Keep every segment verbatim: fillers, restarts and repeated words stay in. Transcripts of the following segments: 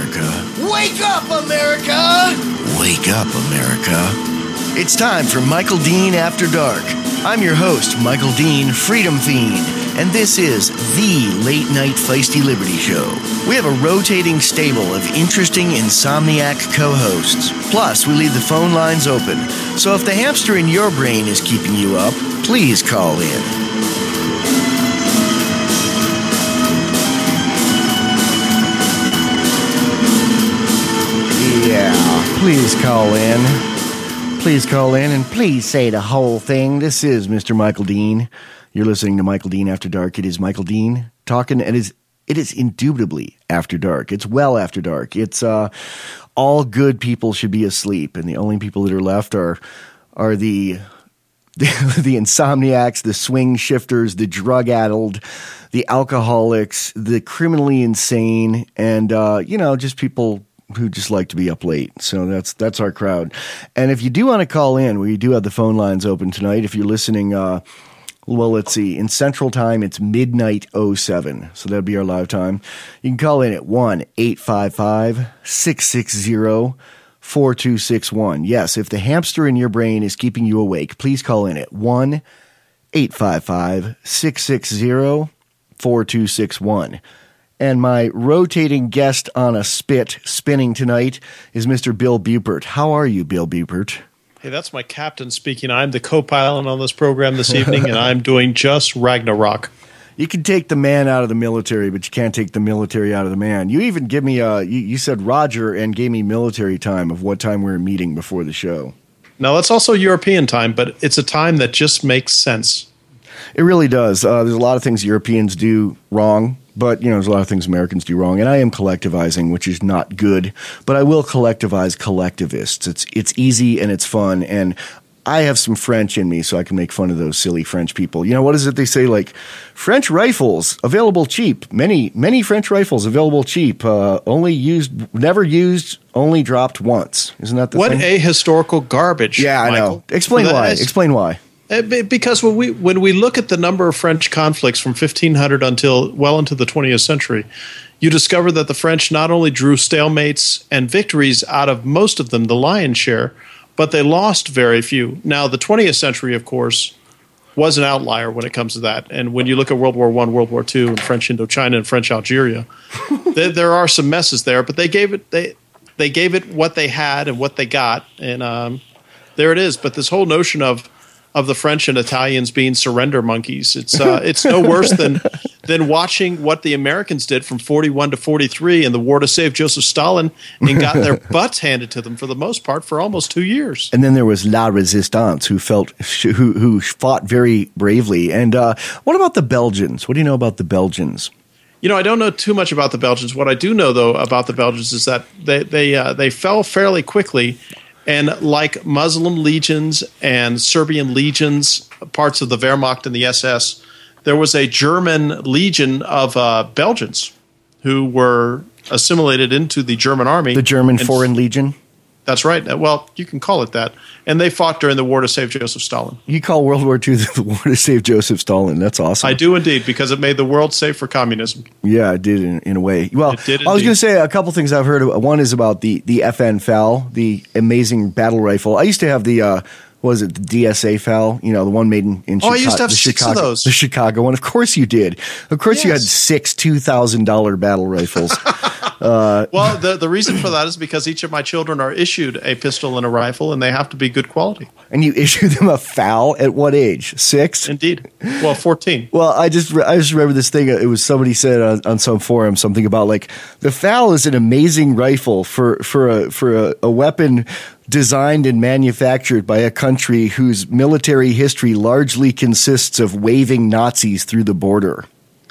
America. Wake up, America! Wake up, America. It's time for Michael Dean After Dark. I'm your host, Michael Dean, Freedom Fiend, and this is the Late Night Feisty Liberty Show. We have a rotating stable of interesting insomniac co-hosts. Plus, we leave the phone lines open, so if the hamster in your brain is keeping you up, please call in. Yeah, please call in. Please call in and please say the whole thing. This is Mister Michael Dean. You're listening to Michael Dean After Dark. It is Michael Dean talking, and it is, it is indubitably after dark. It's well after dark. It's uh, all good people should be asleep, and the only people that are left are are the the, the insomniacs, the swing shifters, the drug-addled, the alcoholics, the criminally insane, and uh, you know, just people who just like to be up late. So that's that's our crowd. And if you do want to call in, we do have the phone lines open tonight. If you're listening, uh, well, let's see. In Central Time, it's midnight oh seven. So that'd be our live time. You can call in at one eight five five, six six zero, four two six one. Yes, if the hamster in your brain is keeping you awake, please call in at one eight five five, six six zero, four two six one. And my rotating guest on a spit spinning tonight is Mister Bill Bupert. How are you, Bill Bupert? Hey, that's my captain speaking. I'm the co-pilot on this program this evening, and I'm doing just Ragnarok. You can take the man out of the military, but you can't take the military out of the man. You even give me a, you, you said Roger and gave me military time of what time we were meeting before the show. Now, that's also European time, but it's a time that just makes sense. It really does. Uh, there's a lot of things Europeans do wrong. But, you know, there's a lot of things Americans do wrong. And I am collectivizing, which is not good. But I will collectivize collectivists. It's it's easy and it's fun. And I have some French in me, so I can make fun of those silly French people. You know, what is it they say? Like, French rifles, available cheap. Many, many French rifles, available cheap. Uh, only used, never used, only dropped once. Isn't that the what thing? What ahistorical garbage, Yeah, I Michael. know. Explain why. Is- Explain why. Because when we when we look at the number of French conflicts from fifteen hundred until well into the twentieth century, you discover that the French not only drew stalemates and victories out of most of them, the lion's share, but they lost very few. Now, the twentieth century, of course, was an outlier when it comes to that. And when you look at World War One, World War Two, and French Indochina and French Algeria, there, there are some messes there. But they gave it they they gave it what they had and what they got, and um, there it is. But this whole notion of of the French and Italians being surrender monkeys. It's uh, it's no worse than than watching what the Americans did from forty-one to forty-three in the war to save Joseph Stalin and got their butts handed to them for the most part for almost two years. And then there was La Resistance, who felt who who fought very bravely. And uh, what about the Belgians? What do you know about the Belgians? You know, I don't know too much about the Belgians. What I do know, though, about the Belgians is that they they uh, they fell fairly quickly. And like Muslim legions and Serbian legions, parts of the Wehrmacht and the S S, there was a German legion of uh, Belgians who were assimilated into the German army. The German and, Foreign Legion? That's right. Well, you can call it that. And they fought during the war to save Joseph Stalin. You call World War Two the war to save Joseph Stalin. That's awesome. I do indeed, because it made the world safe for communism. Yeah, it did in, in a way. Well, It did I was indeed. going to say a couple things I've heard. Of. One is about the, the F N F A L, the amazing battle rifle. I used to have the, uh, what was it, the D S A F A L, you know, the one made in, in Oh, Chicago. I used to have the six Chicago, of those. The Chicago one. Of course you did. Of course you had Yes. six two thousand dollars battle rifles. Well, the, the reason for that is because each of my children are issued a pistol and a rifle, and they have to be good quality. And you issue them a F A L at what age? Six? Indeed. Well, fourteen. Well, I just re- I just remember this thing. It was somebody said on, on some forum something about like the F A L is an amazing rifle for for a for a, a weapon designed and manufactured by a country whose military history largely consists of waving Nazis through the border.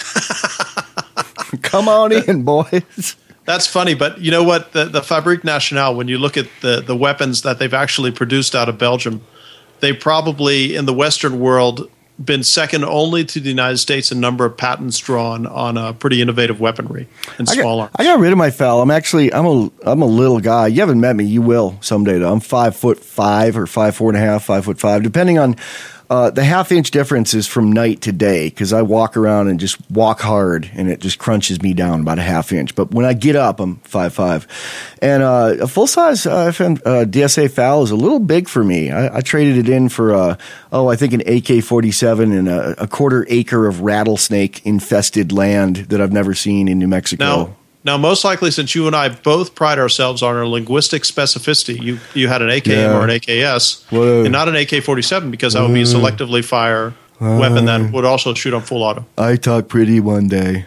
Come on in, boys. That's funny, but you know what? The, the Fabrique Nationale, when you look at the, the weapons that they've actually produced out of Belgium, they probably, in the Western world, been second only to the United States in number of patents drawn on a pretty innovative weaponry and I small got, arms. I got rid of my F A L. I'm actually I'm a I'm a little guy. You haven't met me. You will someday though. I'm five foot five or five four and a half, five foot five, depending on Uh, the half inch difference is from night to day because I walk around and just walk hard and it just crunches me down about a half inch. But when I get up, I'm five five. And uh, a full size uh, uh, D S A FAL is a little big for me. I, I traded it in for, uh, oh, I think an A K forty-seven and a, a quarter acre of rattlesnake infested land that I've never seen in New Mexico. Now, now, most likely, since you and I both pride ourselves on our linguistic specificity, you you had an A K M Yeah. or an A K S, Whoa. and not an A K forty-seven, because that would be a selectively fire weapon that would also shoot on full auto. I talk pretty one day.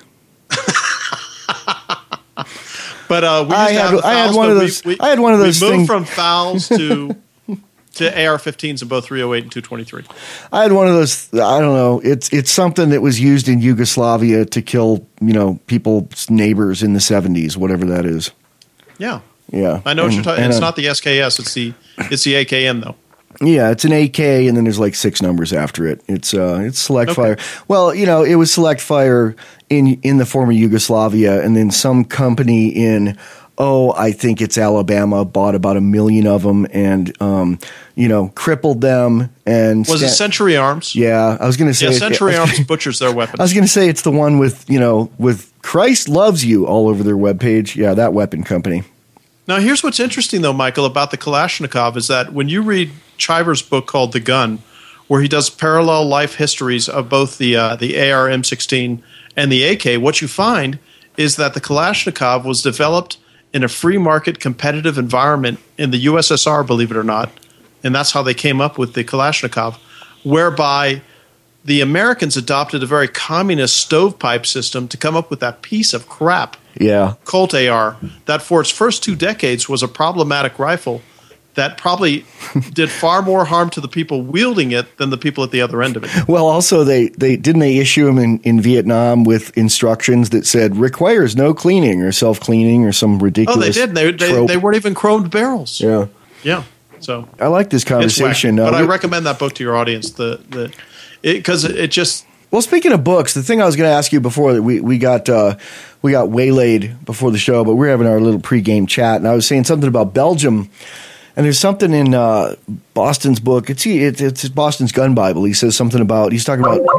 But uh, we used I to had- have the I had fouls, one but of we- those- We, I had one of those We moved thing- from fouls to to A R fifteens in both three oh eight and two twenty-three. I had one of those. I don't know. It's it's something that was used in Yugoslavia to kill, you know, people's neighbors in the seventies, whatever that is. Yeah, Yeah, I know what And- you're talking. and, It's uh, not the S K S. It's the it's the A K M though. Yeah, it's an A K, and then there's like six numbers after it. It's uh, it's select Okay. fire. Well, you know, it was select fire in in the former Yugoslavia, and then some company in. Oh, I think it's Alabama, bought about a million of them and, um, you know, crippled them. And Was it sta- Century Arms? Yeah, I was going to say. Yeah, Century Arms butchers their weapons. I was going to say it's the one with, you know, with Christ loves you all over their webpage. Yeah, that weapon company. Now, here's what's interesting, though, Michael, about the Kalashnikov is that when you read Chiver's book called The Gun, where he does parallel life histories of both the uh, the A R M sixteen and the A K, what you find is that the Kalashnikov was developed in a free market competitive environment in the U S S R, believe it or not, and that's how they came up with the Kalashnikov, whereby the Americans adopted a very communist stovepipe system to come up with that piece of crap, Yeah. Colt A R, that for its first two decades was a problematic rifle that probably did far more harm to the people wielding it than the people at the other end of it. Well, also they, they didn't they issue them in, in Vietnam with instructions that said requires no cleaning or self cleaning or some Oh, ridiculous. they did. They, they, trope. they weren't even chromed barrels. Yeah. Yeah. So I like this it's whack. conversation. Uh, But I we- recommend that book to your audience. The the because it, it just Well, speaking of books, the thing I was going to ask you before that we we got uh, we got waylaid before the show, but we we're having our little pregame chat, and I was saying something about Belgium, and there's something in uh, Boston's book. It's it's it's Boston's Gun Bible. He says something about he's talking about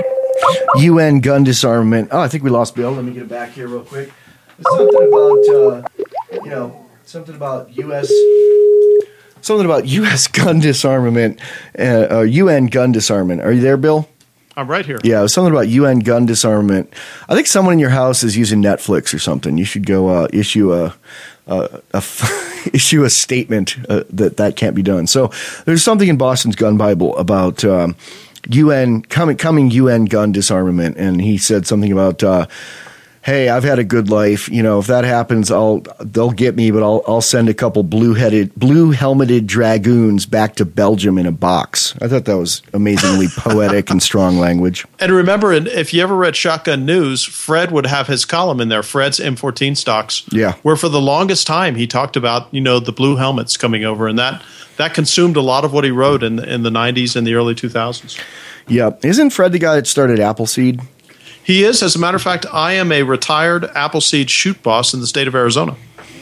U N gun disarmament. Oh, I think we lost Bill. Let me get it back here real quick. There's something about uh, you know something about U S something about U S gun disarmament, uh, uh, U N gun disarmament. Are you there, Bill? I'm right here. Yeah, it was something about U N gun disarmament. I think someone in your house is using Netflix or something. You should go uh, issue a, a, a issue a statement uh, that that can't be done. So there's something in Boston's Gun Bible about um, U N coming coming U N gun disarmament, and he said something about. Uh, Hey, I've had a good life. You know, if that happens, I'll they'll get me, but I'll I'll send a couple blue headed, blue helmeted dragoons back to Belgium in a box. I thought that was amazingly poetic and strong language. And remember, if you ever read Shotgun News, Fred would have his column in there, Fred's M fourteen stocks, Yeah. where for the longest time he talked about, you know, the blue helmets coming over, and that that consumed a lot of what he wrote in in the nineties and the early two thousands. Yeah, isn't Fred the guy that started Appleseed? He is. As a matter of fact, I am a retired Appleseed shoot boss in the state of Arizona.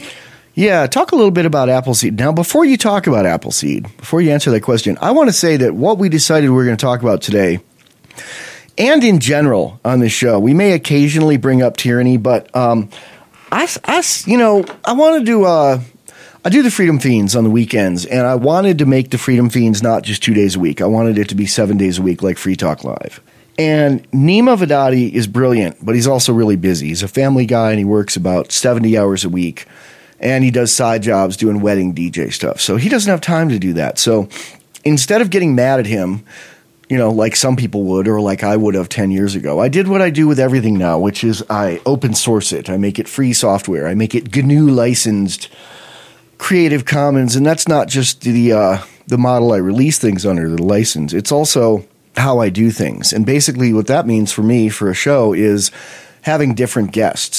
Yeah, talk a little bit about Appleseed. Now, before you talk about Appleseed, before you answer that question, I want to say that what we decided we we're going to talk about today, and in general on this show, we may occasionally bring up tyranny, but um, I, I, you know, I want to do uh, I do the Freedom Fiends on the weekends, and I wanted to make the Freedom Fiends not just two days a week. I wanted it to be seven days a week like Free Talk Live. And Nima Vadadi is brilliant, but he's also really busy. He's a family guy, and he works about seventy hours a week. And he does side jobs doing wedding D J stuff. So he doesn't have time to do that. So instead of getting mad at him, you know, like some people would or like I would have ten years ago, I did what I do with everything now, which is I open source it. I make it free software. I make it G N U licensed, Creative Commons. And that's not just the uh, the model I release things under, the license. It's also how I do things. And basically what that means for me for a show is having different guests.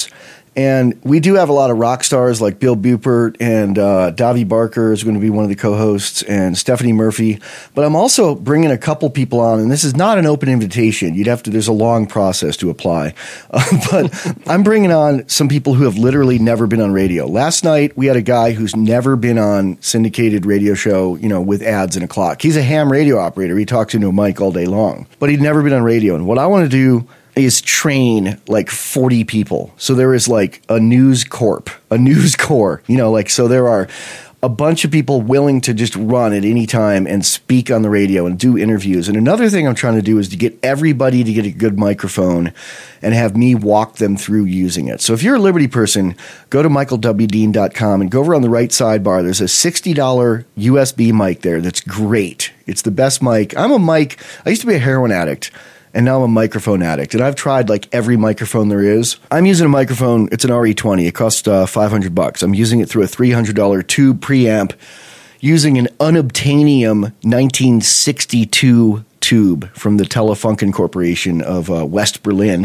And we do have a lot of rock stars like Bill Bupert and uh, Davi Barker is going to be one of the co-hosts, and Stephanie Murphy. But I'm also bringing a couple people on, and this is not an open invitation. You'd have to. There's a long process to apply. Uh, but I'm bringing on some people who have literally never been on radio. Last night we had a guy who's never been on syndicated radio show, you know, with ads and a clock. He's a ham radio operator. He talks into a mic all day long, but he'd never been on radio. And what I want to do is train like forty people. So there is like a news corp, a news corps, you know, like, so there are a bunch of people willing to just run at any time and speak on the radio and do interviews. And another thing I'm trying to do is to get everybody to get a good microphone and have me walk them through using it. So if you're a Liberty person, go to michael w dean dot com and go over on the right sidebar. There's a sixty dollars U S B mic there that's great. It's the best mic. I'm a mic. I used to be a heroin addict. And now I'm a microphone addict, and I've tried like every microphone there is. I'm using a microphone. It's an R E twenty. It costs uh, five hundred bucks. I'm using it through a three hundred dollars tube preamp, using an unobtainium nineteen sixty-two tube from the Telefunken Corporation of uh, West Berlin,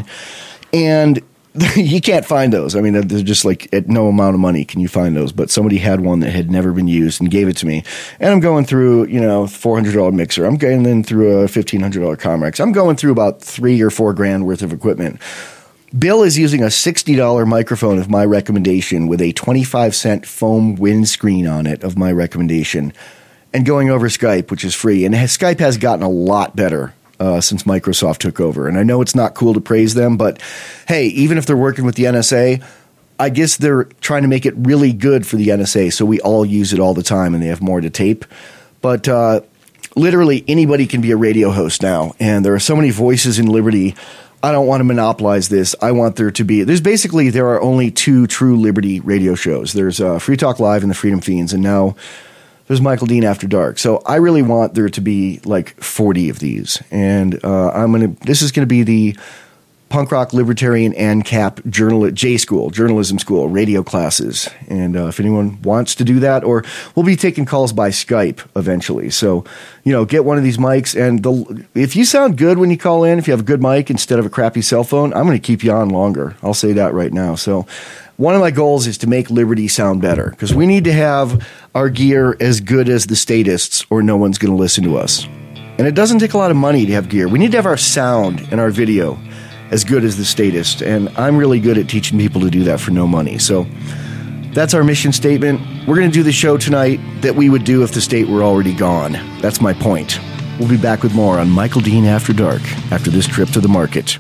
and you can't find those. I mean, they're just like at no amount of money can you find those. But somebody had one that had never been used and gave it to me. And I'm going through, you know, four hundred dollars mixer. I'm going in through a fifteen hundred dollars Comrex. I'm going through about three or four grand worth of equipment. Bill is using a sixty dollars microphone of my recommendation with a twenty-five cent foam windscreen on it of my recommendation and going over Skype, which is free. And Skype has gotten a lot better Uh, since Microsoft took over. And I know it's not cool to praise them, but hey, even if they're working with the N S A, I guess they're trying to make it really good for the N S A so we all use it all the time and they have more to tape. But uh, literally anybody can be a radio host now, and there are so many voices in Liberty. I don't want to monopolize this. I want there to be, there's basically, there are only two true Liberty radio shows. There's uh, Free Talk Live and the Freedom Fiends, and now there's Michael Dean After Dark. So I really want there to be like forty of these. And uh, I'm going to, this is going to be the Punk Rock Libertarian ANCAP journal, J School, journalism school, radio classes. And uh, if anyone wants to do that, or we'll be taking calls by Skype eventually. So, you know, get one of these mics. And the, if you sound good when you call in, if you have a good mic instead of a crappy cell phone, I'm going to keep you on longer. I'll say that right now. So one of my goals is to make Liberty sound better, because we need to have our gear as good as the statists or no one's going to listen to us. And it doesn't take a lot of money to have gear. We need to have our sound and our video as good as the statist, and I'm really good at teaching people to do that for no money. So that's our mission statement. We're going to do the show tonight that we would do if the state were already gone. That's my point. We'll be back with more on Michael Dean After Dark after this trip to the market.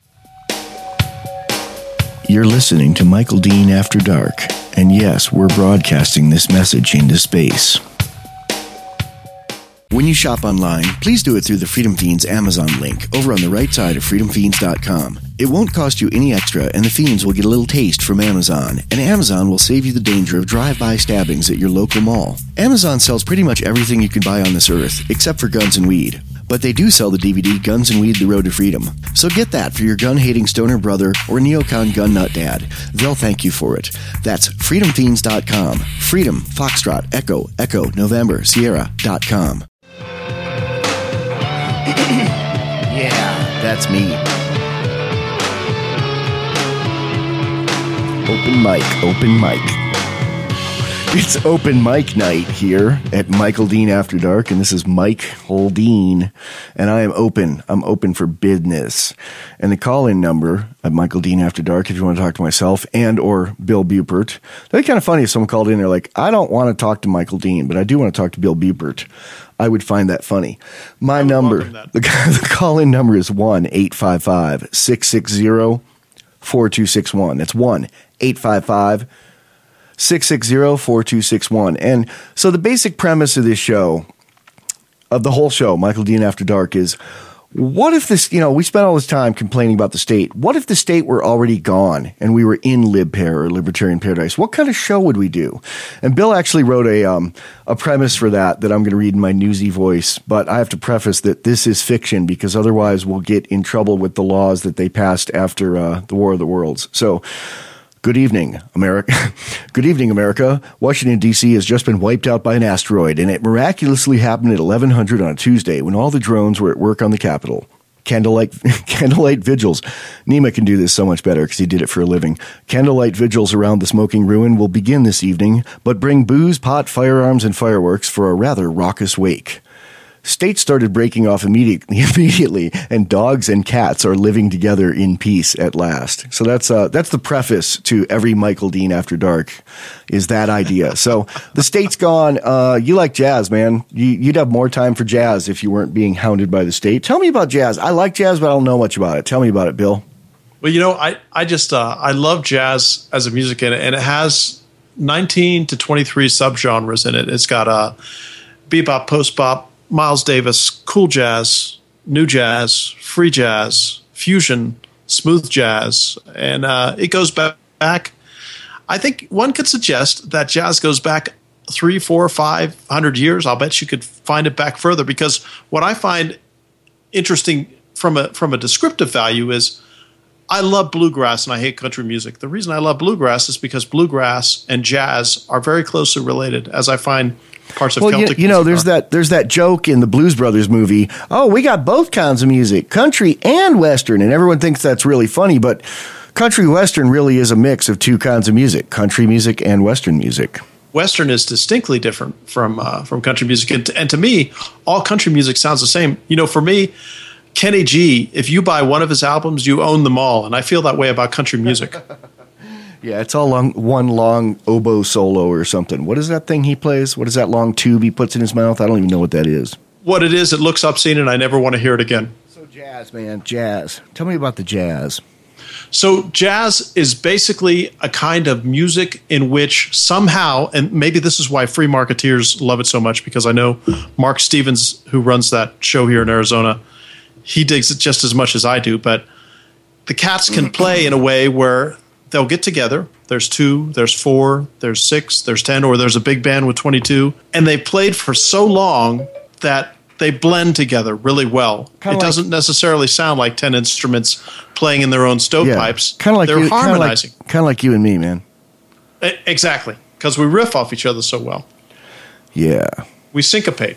You're listening to Michael Dean After Dark, and yes, we're broadcasting this message into space. When you shop online, please do it through the Freedom Fiends Amazon link over on the right side of freedom fiends dot com. It won't cost you any extra, and the Fiends will get a little taste from Amazon, and Amazon will save you the danger of drive-by stabbings at your local mall. Amazon sells pretty much everything you can buy on this earth, except for guns and weed. But they do sell the D V D Guns and Weed, The Road to Freedom. So get that for your gun-hating stoner brother or neocon gun nut dad. They'll thank you for it. That's freedom fiends dot com. Freedom, Foxtrot, Echo, Echo, November, Sierra dot com. Yeah, that's me. Open mic, open mic. It's open mic night here at Michael Dean After Dark, and this is Mike Dean, and I am open. I'm open for business. And the call-in number at Michael Dean After Dark, if you want to talk to myself and or Bill Bupert. That'd be kind of funny if someone called in, they're like, I don't want to talk to Michael Dean, but I do want to talk to Bill Bupert. I would find that funny. My number, the, the call-in number is one eight five five, six six zero, four two six one. That's one eight five five, six six zero, four two six one. And so the basic premise of this show, of the whole show, Michael Dean After Dark, is what if this, you know, we spent all this time complaining about the state. What if the state were already gone and we were in LibPair or Libertarian Paradise? What kind of show would we do? And Bill actually wrote a um, a premise for that that I'm going to read in my newsy voice. But I have to preface that this is fiction because otherwise we'll get in trouble with the laws that they passed after uh, the War of the Worlds. So, good evening, America. Good evening, America. Washington, D C has just been wiped out by an asteroid, and it miraculously happened at eleven hundred on a Tuesday when all the drones were at work on the Capitol. Candlelight candlelight vigils. Nima can do this so much better because he did it for a living. Candlelight vigils around the smoking ruin will begin this evening, but bring booze, pot, firearms, and fireworks for a rather raucous wake. States started breaking off immediately, immediately, and dogs and cats are living together in peace at last. So that's uh, that's the preface to every Michael Dean After Dark, is that idea. So the state's gone. Uh, you like jazz, man. You, you'd have more time for jazz if you weren't being hounded by the state. Tell me about jazz. I like jazz, but I don't know much about it. Tell me about it, Bill. Well, you know, I, I just uh, I love jazz as a music, and it, and it has nineteen to twenty-three subgenres in it. It's got a uh, bebop, post-bop, Miles Davis, cool jazz, new jazz, free jazz, fusion, smooth jazz, and uh, it goes back. I think one could suggest that jazz goes back three, four, five hundred years. I'll bet you could find it back further, because what I find interesting from a from a descriptive value is I love bluegrass and I hate country music. The reason I love bluegrass is because bluegrass and jazz are very closely related, as I find parts of well, Celtic you, you know, there's are. that there's that joke in the Blues Brothers movie. Oh, we got both kinds of music, country and Western, and everyone thinks that's really funny. But country Western really is a mix of two kinds of music: country music and Western music. Western is distinctly different from uh, from country music, and, and to me, all country music sounds the same. You know, for me, Kenny G, if you buy one of his albums, you own them all, and I feel that way about country music. Yeah, it's all long, one long oboe solo or something. What is that thing he plays? What is that long tube he puts in his mouth? I don't even know what that is. What it is, it looks obscene, and I never want to hear it again. So jazz, man, jazz. Tell me about the jazz. So jazz is basically a kind of music in which somehow, and maybe this is why free marketeers love it so much, because I know Mark Stevens, who runs that show here in Arizona, he digs it just as much as I do, but the cats can play in a way where they'll get together. There's two, there's four, there's six, there's ten, or there's a big band with twenty-two. And they played for so long that they blend together really well. Kinda it like, doesn't necessarily sound like ten instruments playing in their own stovepipes. Yeah, kind of like They're you, harmonizing. Kind of like, like you and me, man. E- exactly, because we riff off each other so well. Yeah. We syncopate.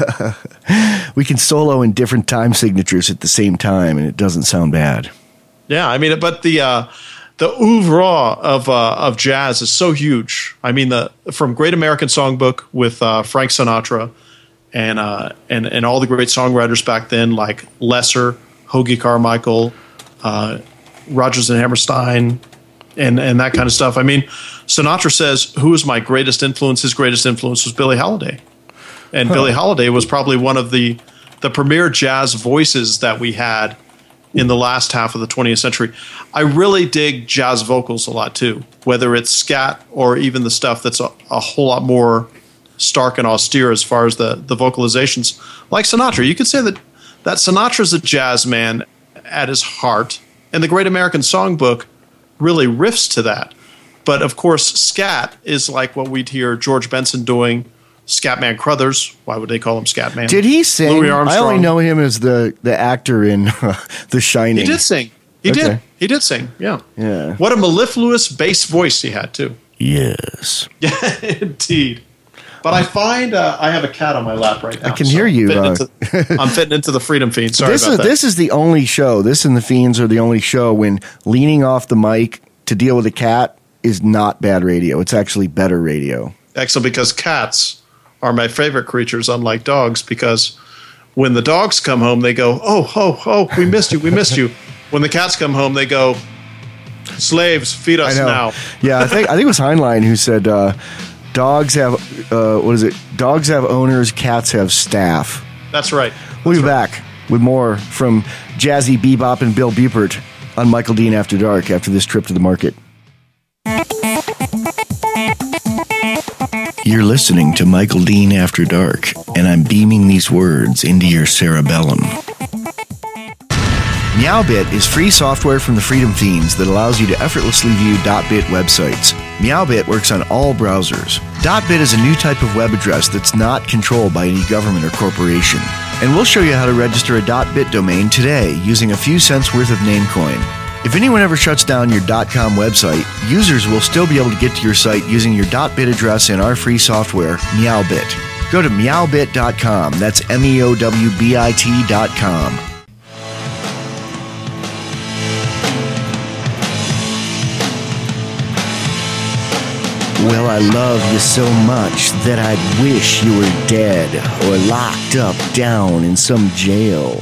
We can solo in different time signatures at the same time, and it doesn't sound bad. Yeah, I mean, but the uh, the oeuvre of uh, of jazz is so huge. I mean, the from Great American Songbook with uh, Frank Sinatra, and uh, and and all the great songwriters back then, like Lesser, Hoagy Carmichael, uh, Rodgers and Hammerstein, and and that kind of stuff. I mean, Sinatra says, "Who is my greatest influence?" His greatest influence was Billie Holiday, and huh. Billie Holiday was probably one of the the premier jazz voices that we had in the last half of the twentieth century. I really dig jazz vocals a lot too, whether it's scat or even the stuff that's a, a whole lot more stark and austere as far as the, the vocalizations. Like Sinatra, you could say that, that Sinatra's a jazz man at his heart, and the Great American Songbook really riffs to that. But of course, scat is like what we'd hear George Benson doing, Scatman Crothers. Why would they call him Scatman? Did he sing? Louis Armstrong. I only know him as the, the actor in uh, The Shining. He did sing. He okay. did. He did sing. Yeah. Yeah. What a mellifluous bass voice he had too. Yes. Yeah, indeed. But I find uh, I have a cat on my lap right now. I can so hear you. I'm uh, fitting, into, I'm fitting into the Freedom Fiend. Sorry this about is, that. This is the only show. This and the Fiends are the only show when leaning off the mic to deal with a cat is not bad radio. It's actually better radio. Excellent, because cats are my favorite creatures, unlike dogs, because when the dogs come home, they go, oh, oh, oh, we missed you, we missed you. When the cats come home, they go, slaves, feed us now. Yeah, I think I think it was Heinlein who said uh, dogs have, uh, what is it? Dogs have owners, cats have staff. That's right. That's We'll be right. back with more from Jazzy Bebop and Bill Bupert on Michael Dean After Dark after this trip to the market. You're listening to Michael Dean After Dark, and I'm beaming these words into your cerebellum. Meowbit is free software from the Freedom Fiends that allows you to effortlessly view .bit websites. Meowbit works on all browsers. .bit is a new type of web address that's not controlled by any government or corporation. And we'll show you how to register a .bit domain today using a few cents worth of Namecoin. If anyone ever shuts down your .com website, users will still be able to get to your site using your .bit address in our free software, Meowbit. Go to meowbit dot com. That's M E O W B I T dot com. Well, I love you so much that I'd wish you were dead or locked up down in some jail.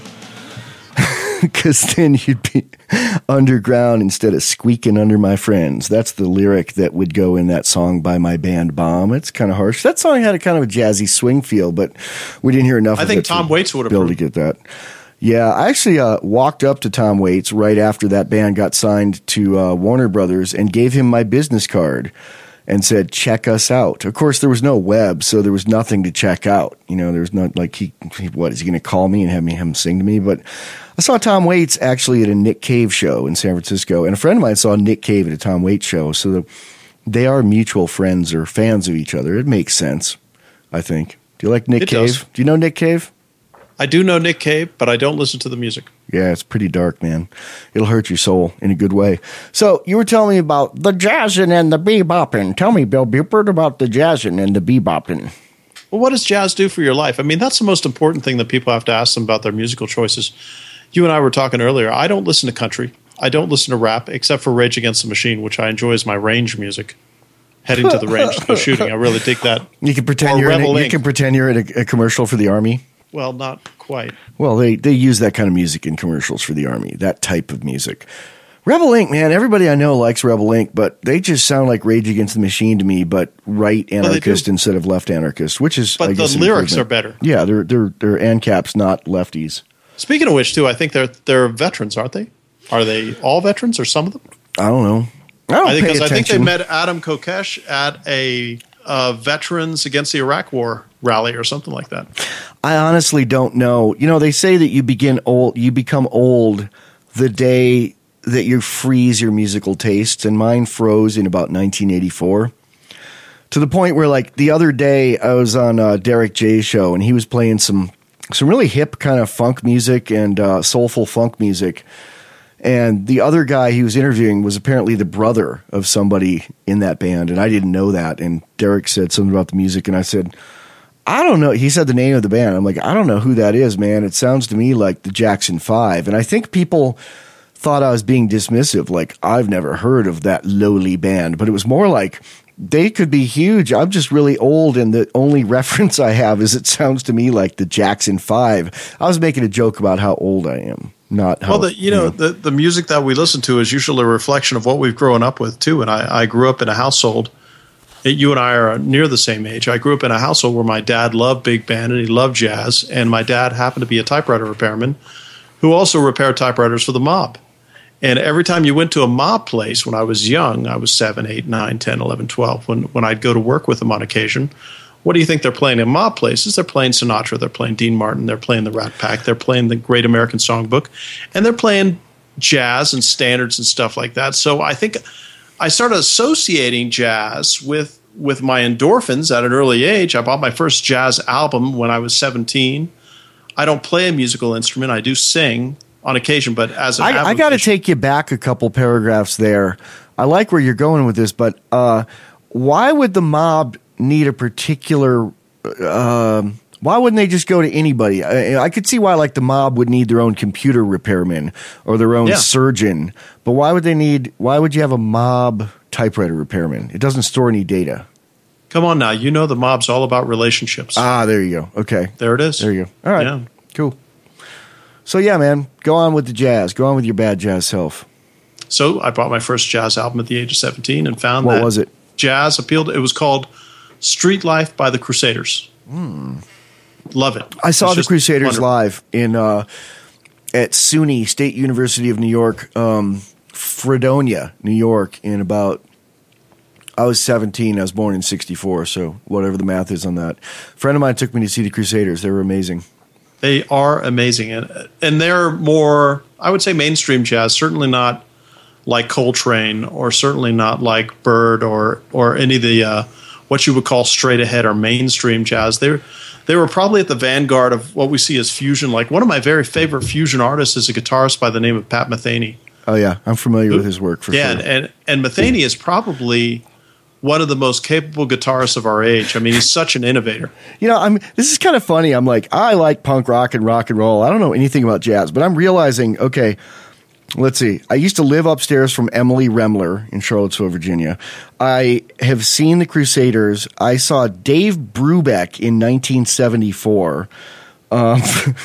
Because then you'd be underground instead of squeaking under my friends. That's the lyric that would go in that song by my band Bomb. It's kind of harsh. That song had a kind of a jazzy swing feel, but we didn't hear enough I of think it Tom to Waits would have be able to get that. Yeah, I actually uh, walked up to Tom Waits right after that band got signed to uh, Warner Brothers and gave him my business card and said, check us out. Of course, there was no web, so there was nothing to check out. You know, there's not like, he, he what, is he going to call me and have me have him sing to me? But I saw Tom Waits actually at a Nick Cave show in San Francisco, and a friend of mine saw Nick Cave at a Tom Waits show, so the, they are mutual friends or fans of each other. It makes sense, I think. Do you like Nick It Cave? does. Do you know Nick Cave? I do know Nick Cave, but I don't listen to the music. Yeah, it's pretty dark, man. It'll hurt your soul in a good way. So you were telling me about the jazzing and the bebopping. Tell me, Bill Buford, about the jazzing and the bebopping. Well, what does jazz do for your life? I mean, that's the most important thing that people have to ask them about their musical choices. You and I were talking earlier. I don't listen to country. I don't listen to rap, except for Rage Against the Machine, which I enjoy as my range music. Heading to the range to go shooting. I really dig that. You can pretend Or you're in Rebel a, you Inc. can pretend you're in a, a commercial for the Army. Well, not quite. Well, they, they use that kind of music in commercials for the Army, that type of music. Rebel Incorporated, man, everybody I know likes Rebel Incorporated, but they just sound like Rage Against the Machine to me, but right anarchist well, instead of left anarchist, which is, But I guess, the lyrics improvement. are better. Yeah, they're, they're, they're ANCAPs, not lefties. Speaking of which, too, I think they're they're veterans, aren't they? Are they all veterans or some of them? I don't know. I don't I think, pay 'cause I think they attention. met Adam Kokesh at a uh, Veterans Against the Iraq War rally or something like that. I honestly don't know. You know, they say that you begin old, you become old the day that you freeze your musical tastes, and mine froze in about nineteen eighty-four. To the point where, like, the other day I was on uh, Derek J's show, and he was playing some some really hip kind of funk music and uh, soulful funk music. And the other guy he was interviewing was apparently the brother of somebody in that band, and I didn't know that. And Derek said something about the music, and I said, I don't know. He said the name of the band. I'm like, I don't know who that is, man. It sounds to me like the Jackson Five. And I think people thought I was being dismissive, like I've never heard of that lowly band. But it was more like they could be huge. I'm just really old, and the only reference I have is it sounds to me like the Jackson Five. I was making a joke about how old I am. Not how, well, the, you know, the, the music that we listen to is usually a reflection of what we've grown up with, too. And I, I grew up in a household. You and I are near the same age. I grew up in a household where my dad loved big band and he loved jazz. And my dad happened to be a typewriter repairman who also repaired typewriters for the mob. And every time you went to a mob place when I was young, I was seven, eight, nine, ten, eleven, twelve, when, when I'd go to work with them on occasion, what do you think they're playing in mob places? They're playing Sinatra, they're playing Dean Martin, they're playing the Rat Pack, they're playing the Great American Songbook, and they're playing jazz and standards and stuff like that. So I think I started associating jazz with with my endorphins at an early age. I bought my first jazz album when I was seventeen. I don't play a musical instrument. I do sing on occasion, but as an I, I got to take you back a couple paragraphs there. I like where you're going with this, but uh, why would the mob need a particular uh, why wouldn't they just go to anybody? I, I could see why, like, the mob would need their own computer repairman or their own Yeah. surgeon, but why would they need why would you have a mob typewriter repairman? It doesn't store any data. Come on now, you know the mob's all about relationships. Ah, there you go. Okay, there it is. there you go. All right, Yeah. cool. So yeah, man, go on with the jazz. Go on with your bad jazz self. So I bought my first jazz album at the age of seventeen and found What that was it? jazz appealed. It was called Street Life by the Crusaders. Love it. I saw It's the just Crusaders wonderful. live in uh, at SUNY State University of New York, um, Fredonia, New York. In about, I was seventeen. I was born in sixty-four, so whatever the math is on that. A friend of mine took me to see the Crusaders. They were amazing. They are amazing, and and they're more, I would say, mainstream jazz. Certainly not like Coltrane, or certainly not like Bird, or or any of the uh, what you would call straight ahead or mainstream jazz. They they were probably at the vanguard of what we see as fusion. Like, one of my very favorite fusion artists is a guitarist by the name of Pat Metheny. Oh yeah, I'm familiar with his work for yeah, sure. and and Metheny is probably one of the most capable guitarists of our age. I mean, he's such an innovator. You know, I'm. This is kind of funny. I'm like, I like punk rock and rock and roll. I don't know anything about jazz, but I'm realizing, okay, Let's see. I used to live upstairs from Emily Remler in Charlottesville, Virginia. I have seen the Crusaders. I saw Dave Brubeck in nineteen seventy-four. Um,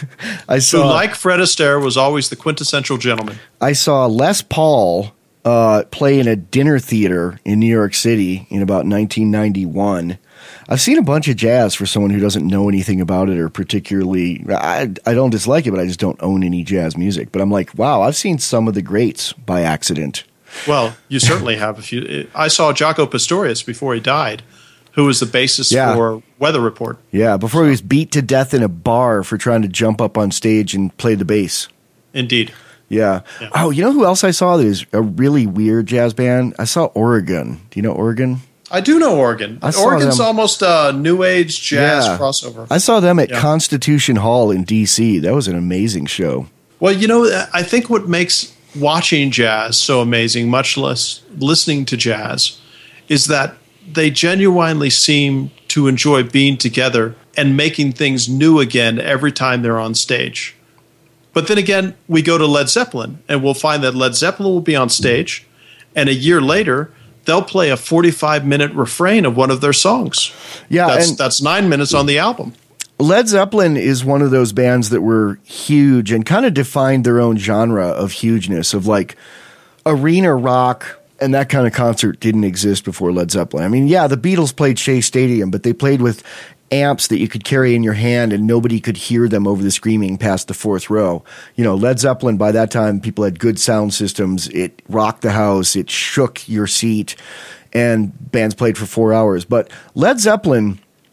I saw, Who, like Fred Astaire, was always the quintessential gentleman. I saw Les Paul uh, play in a dinner theater in New York City in about nineteen ninety-one. I've seen a bunch of jazz for someone who doesn't know anything about it or particularly – I I don't dislike it, but I just don't own any jazz music. But I'm like, wow, I've seen some of the greats by accident. Well, you certainly have. If you, I saw Jaco Pastorius before he died, who was the basis Yeah. for Weather Report. Yeah, before he was beat to death in a bar for trying to jump up on stage and play the bass. Indeed. Yeah. Yeah. Oh, you know who else I saw that is a really weird jazz band? I saw Oregon. Do you know Oregon? I do know Oregon. I saw Oregon's them. almost a new age jazz Yeah. crossover. I saw them at Yeah. Constitution Hall in D C. That was an amazing show. Well, you know, I think what makes watching jazz so amazing, much less listening to jazz, is that they genuinely seem to enjoy being together and making things new again every time they're on stage. But then again, we go to Led Zeppelin, and we'll find that Led Zeppelin will be on stage, and a year later, they'll play a forty-five minute refrain of one of their songs. Yeah, That's, and that's nine minutes on the album. Led Zeppelin is one of those bands that were huge and kind of defined their own genre of hugeness, of like arena rock, and that kind of concert didn't exist before Led Zeppelin. I mean, yeah, the Beatles played Shea Stadium, but they played with amps that you could carry in your hand and nobody could hear them over the screaming past the fourth row. You know, Led Zeppelin, by that time, people had good sound systems. It rocked the house. It shook your seat, and bands played for four hours. But Led Zeppelin,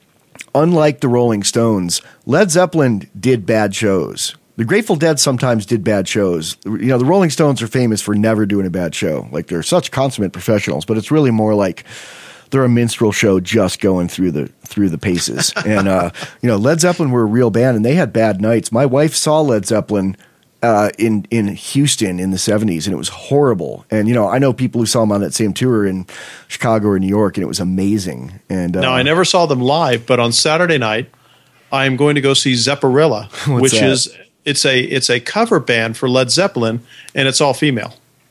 unlike the Rolling Stones, Led Zeppelin did bad shows. The Grateful Dead sometimes did bad shows. You know, the Rolling Stones are famous for never doing a bad show. Like, they're such consummate professionals, but it's really more like they're a minstrel show just going through the through the paces. And, uh, you know, Led Zeppelin were a real band, and they had bad nights. My wife saw Led Zeppelin uh, in, in Houston in the seventies, and it was horrible. And, you know, I know people who saw them on that same tour in Chicago or New York, and it was amazing. And uh, Now, I never saw them live, but on Saturday night, I am going to go see Zepparilla, What's which that? is it's a it's a cover band for Led Zeppelin, and it's all female.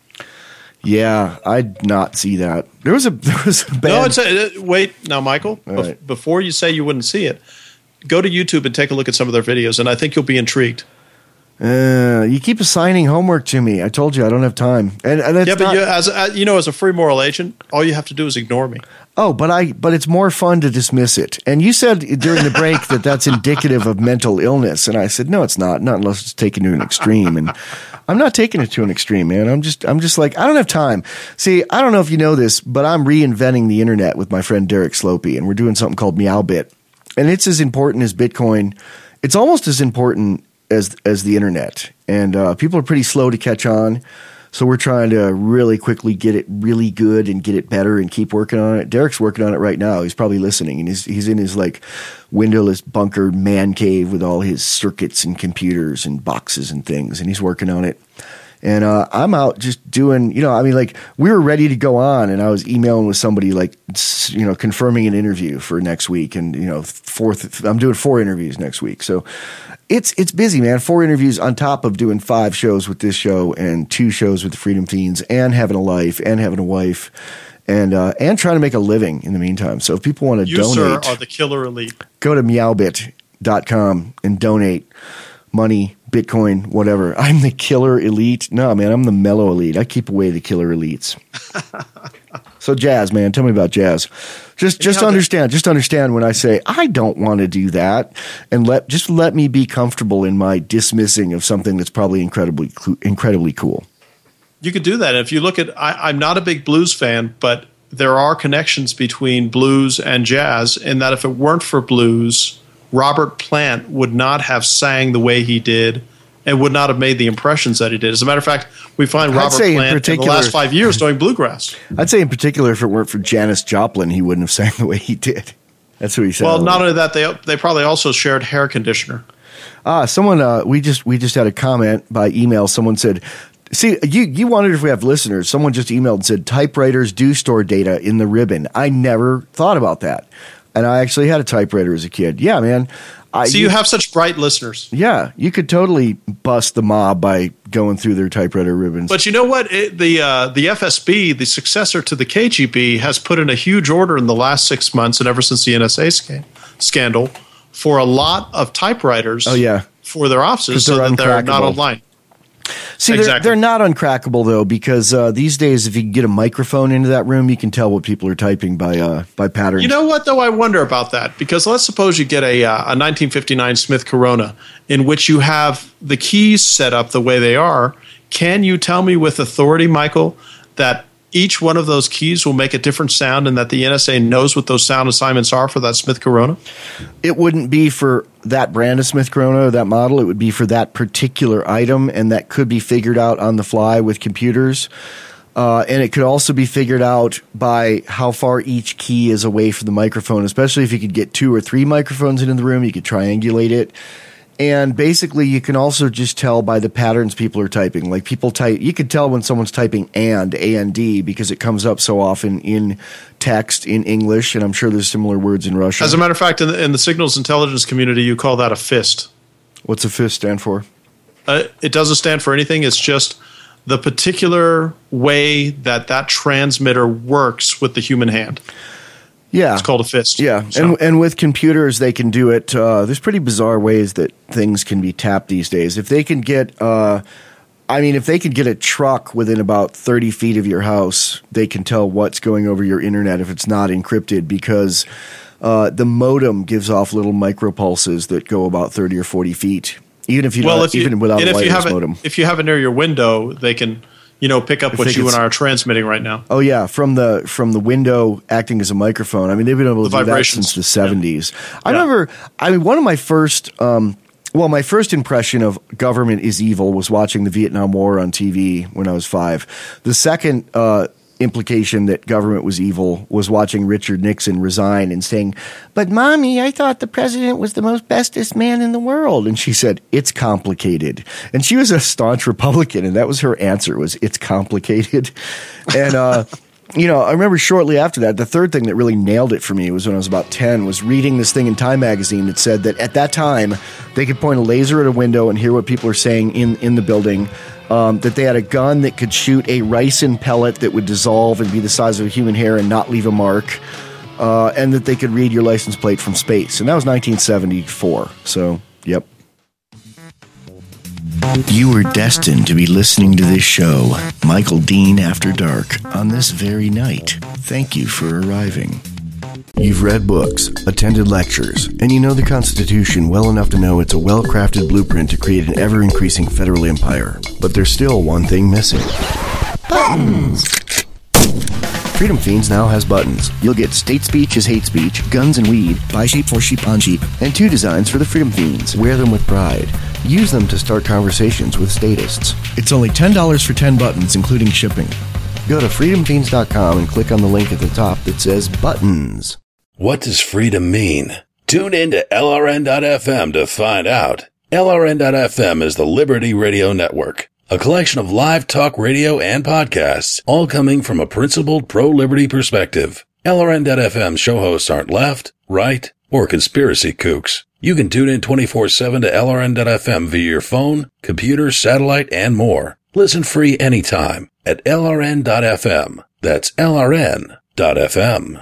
yeah, I'd not see that. There was a there was a band. No, it's a, uh, wait now, Michael. All bef- right. Before you say you wouldn't see it, go to YouTube and take a look at some of their videos, and I think you'll be intrigued. Uh, you keep assigning homework to me. I told you I don't have time. And, and it's yeah, but not, you, as uh, you know, as a free moral agent, all you have to do is ignore me. oh, but I but it's more fun to dismiss it. And you said during the break that that's indicative of mental illness, and I said no, it's not. Not unless it's taken to an extreme. And I'm not taking it to an extreme, man. I'm just I'm just like I don't have time. See, I don't know if you know this, but I'm reinventing the internet with my friend Derek Slopey, and we're doing something called Meowbit, and it's as important as Bitcoin. It's almost as important as as the internet, and uh, people are pretty slow to catch on. So we're trying to really quickly get it really good and get it better and keep working on it. Derek's working on it right now. He's probably listening, and he's he's in his like windowless bunker man cave with all his circuits and computers and boxes and things, and he's working on it. And uh, I'm out just doing, you know, I mean, like we were ready to go on, and I was emailing with somebody, like, you know, confirming an interview for next week, and you know, fourth, I'm doing four interviews next week, so it's it's busy, man. Four interviews on top of doing five shows with this show and two shows with the Freedom Fiends, and having a life and having a wife, and uh, and trying to make a living in the meantime. So if people want to You, donate, sir, are the killer elite. go to meowbit dot com and donate money, Bitcoin, whatever. I'm the killer elite. No, man, I'm the mellow elite. I keep away the killer elites. So jazz, man, tell me about jazz. Just just how understand, just understand when I say I don't want to do that, and let just let me be comfortable in my dismissing of something that's probably incredibly clu- incredibly cool. You could do that. If you look at, I, I'm not a big blues fan, but there are connections between blues and jazz, in that if it weren't for blues, Robert Plant would not have sang the way he did and would not have made the impressions that he did. As a matter of fact, we find I'd Robert say in Plant in, the particular- last five years doing bluegrass. I'd say in particular, if it weren't for Janis Joplin, he wouldn't have sang the way he did. That's what he said. Well, not only that, they they probably also shared hair conditioner. Ah, someone uh, we just we just had a comment by email. Someone said, "See, you you wondered if we have listeners." Someone just emailed and said, "Typewriters do store data in the ribbon." I never thought about that. And I actually had a typewriter as a kid. Yeah, man. I, so you, you have such bright listeners. Yeah, you could totally bust the mob by going through their typewriter ribbons. But you know what? It, the uh, the F S B, the successor to the K G B, has put in a huge order in the last six months and ever since the N S A sc- scandal for a lot of typewriters. Oh, yeah. For their offices so that they're not online. See, exactly. they're, they're not uncrackable, though, because uh, these days, if you can get a microphone into that room, you can tell what people are typing by uh, by patterns. You know what, though? I wonder about that, because let's suppose you get a, uh, a nineteen fifty-nine Smith Corona in which you have the keys set up the way they are. Can you tell me with authority, Michael, that each one of those keys will make a different sound and that the N S A knows what those sound assignments are for that Smith Corona? It wouldn't be for that brand of Smith Corona or that model. It would be for that particular item, and that could be figured out on the fly with computers. Uh, and it could also be figured out by how far each key is away from the microphone, especially if you could get two or three microphones into the room. You could triangulate it. And basically, you can also just tell by the patterns people are typing. Like people type, you could tell when someone's typing and, A and D, because it comes up so often in text in English, and I'm sure there's similar words in Russian. As a matter of fact, in the, in the signals intelligence community, you call that a fist. What's a fist stand for? Uh, it doesn't stand for anything. It's just the particular way that that transmitter works with the human hand. Yeah. It's called a fist. Yeah, so. and and with computers, they can do it. Uh, there's pretty bizarre ways that things can be tapped these days. If they can get, uh, I mean, if they could get a truck within about thirty feet of your house, they can tell what's going over your internet if it's not encrypted, because uh, the modem gives off little micropulses that go about thirty or forty feet, even if you well, don't, if you, even without a if you wireless have it, modem. If you have it near your window, they can. You know, pick up If what you could, and I are transmitting right now. Oh yeah, from the from the window acting as a microphone. I mean, they've been able to the do vibrations. that since the seventies. Yeah. I yeah. remember. I mean, one of my first, um, well, my first impression of government is evil was watching the Vietnam War on T V when I was five. The second uh, implication that government was evil was watching Richard Nixon resign and saying, "But mommy, I thought the president was the most bestest man in the world." And she said, "It's complicated." And she was a staunch Republican, and that was her answer, was "It's complicated." And, uh, you know, I remember shortly after that, the third thing that really nailed it for me was when I was about ten, was reading this thing in Time magazine that said that at that time they could point a laser at a window and hear what people are saying in, in the building. Um, that they had a gun that could shoot a ricin pellet that would dissolve and be the size of a human hair and not leave a mark, uh, and that they could read your license plate from space. And that was nineteen seventy-four. So, yep. You were destined to be listening to this show, Michael Dean After Dark, on this very night. Thank you for arriving. You've read books, attended lectures, and you know the Constitution well enough to know it's a well-crafted blueprint to create an ever-increasing federal empire. But there's still one thing missing. Buttons! Freedom Fiends now has buttons. You'll get state speech is hate speech, guns and weed, buy sheep for sheep on sheep, and two designs for the Freedom Fiends. Wear them with pride. Use them to start conversations with statists. It's only ten dollars for ten buttons, including shipping. Go to freedom fiends dot com and click on the link at the top that says Buttons. What does freedom mean? Tune in to L R N dot F M to find out. L R N dot F M is the Liberty Radio Network, a collection of live talk radio and podcasts, all coming from a principled pro-liberty perspective. L R N dot F M show hosts aren't left, right, or conspiracy kooks. You can tune in twenty-four seven to L R N dot F M via your phone, computer, satellite, and more. Listen free anytime at L R N dot F M. That's L R N dot F M.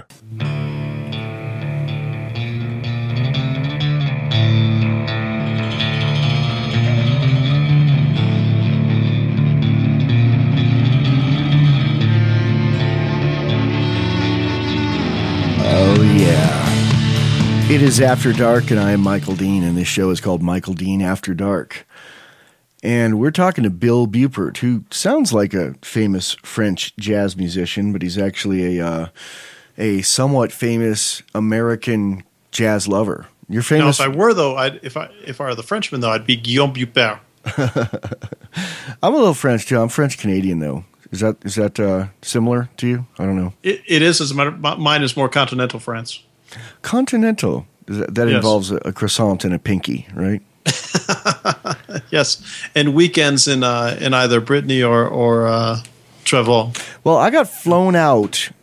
Oh, yeah. It is After Dark, and I am Michael Dean, and this show is called Michael Dean After Dark. And we're talking to Bill Bupert, who sounds like a famous French jazz musician, but he's actually a uh, a somewhat famous American jazz lover. You're famous. Now, if I were though, I'd, if I if I were the Frenchman though, I'd be Guillaume Bupert. I'm a little French too. I'm French Canadian though. Is that is that uh, similar to you? I don't know. It, it is, as a matter. Mine is more continental France. Continental. That, that yes. involves a, a croissant and a pinky, right? Yes, and weekends in uh, in either Brittany or or uh, Trevoux. Well, I got flown out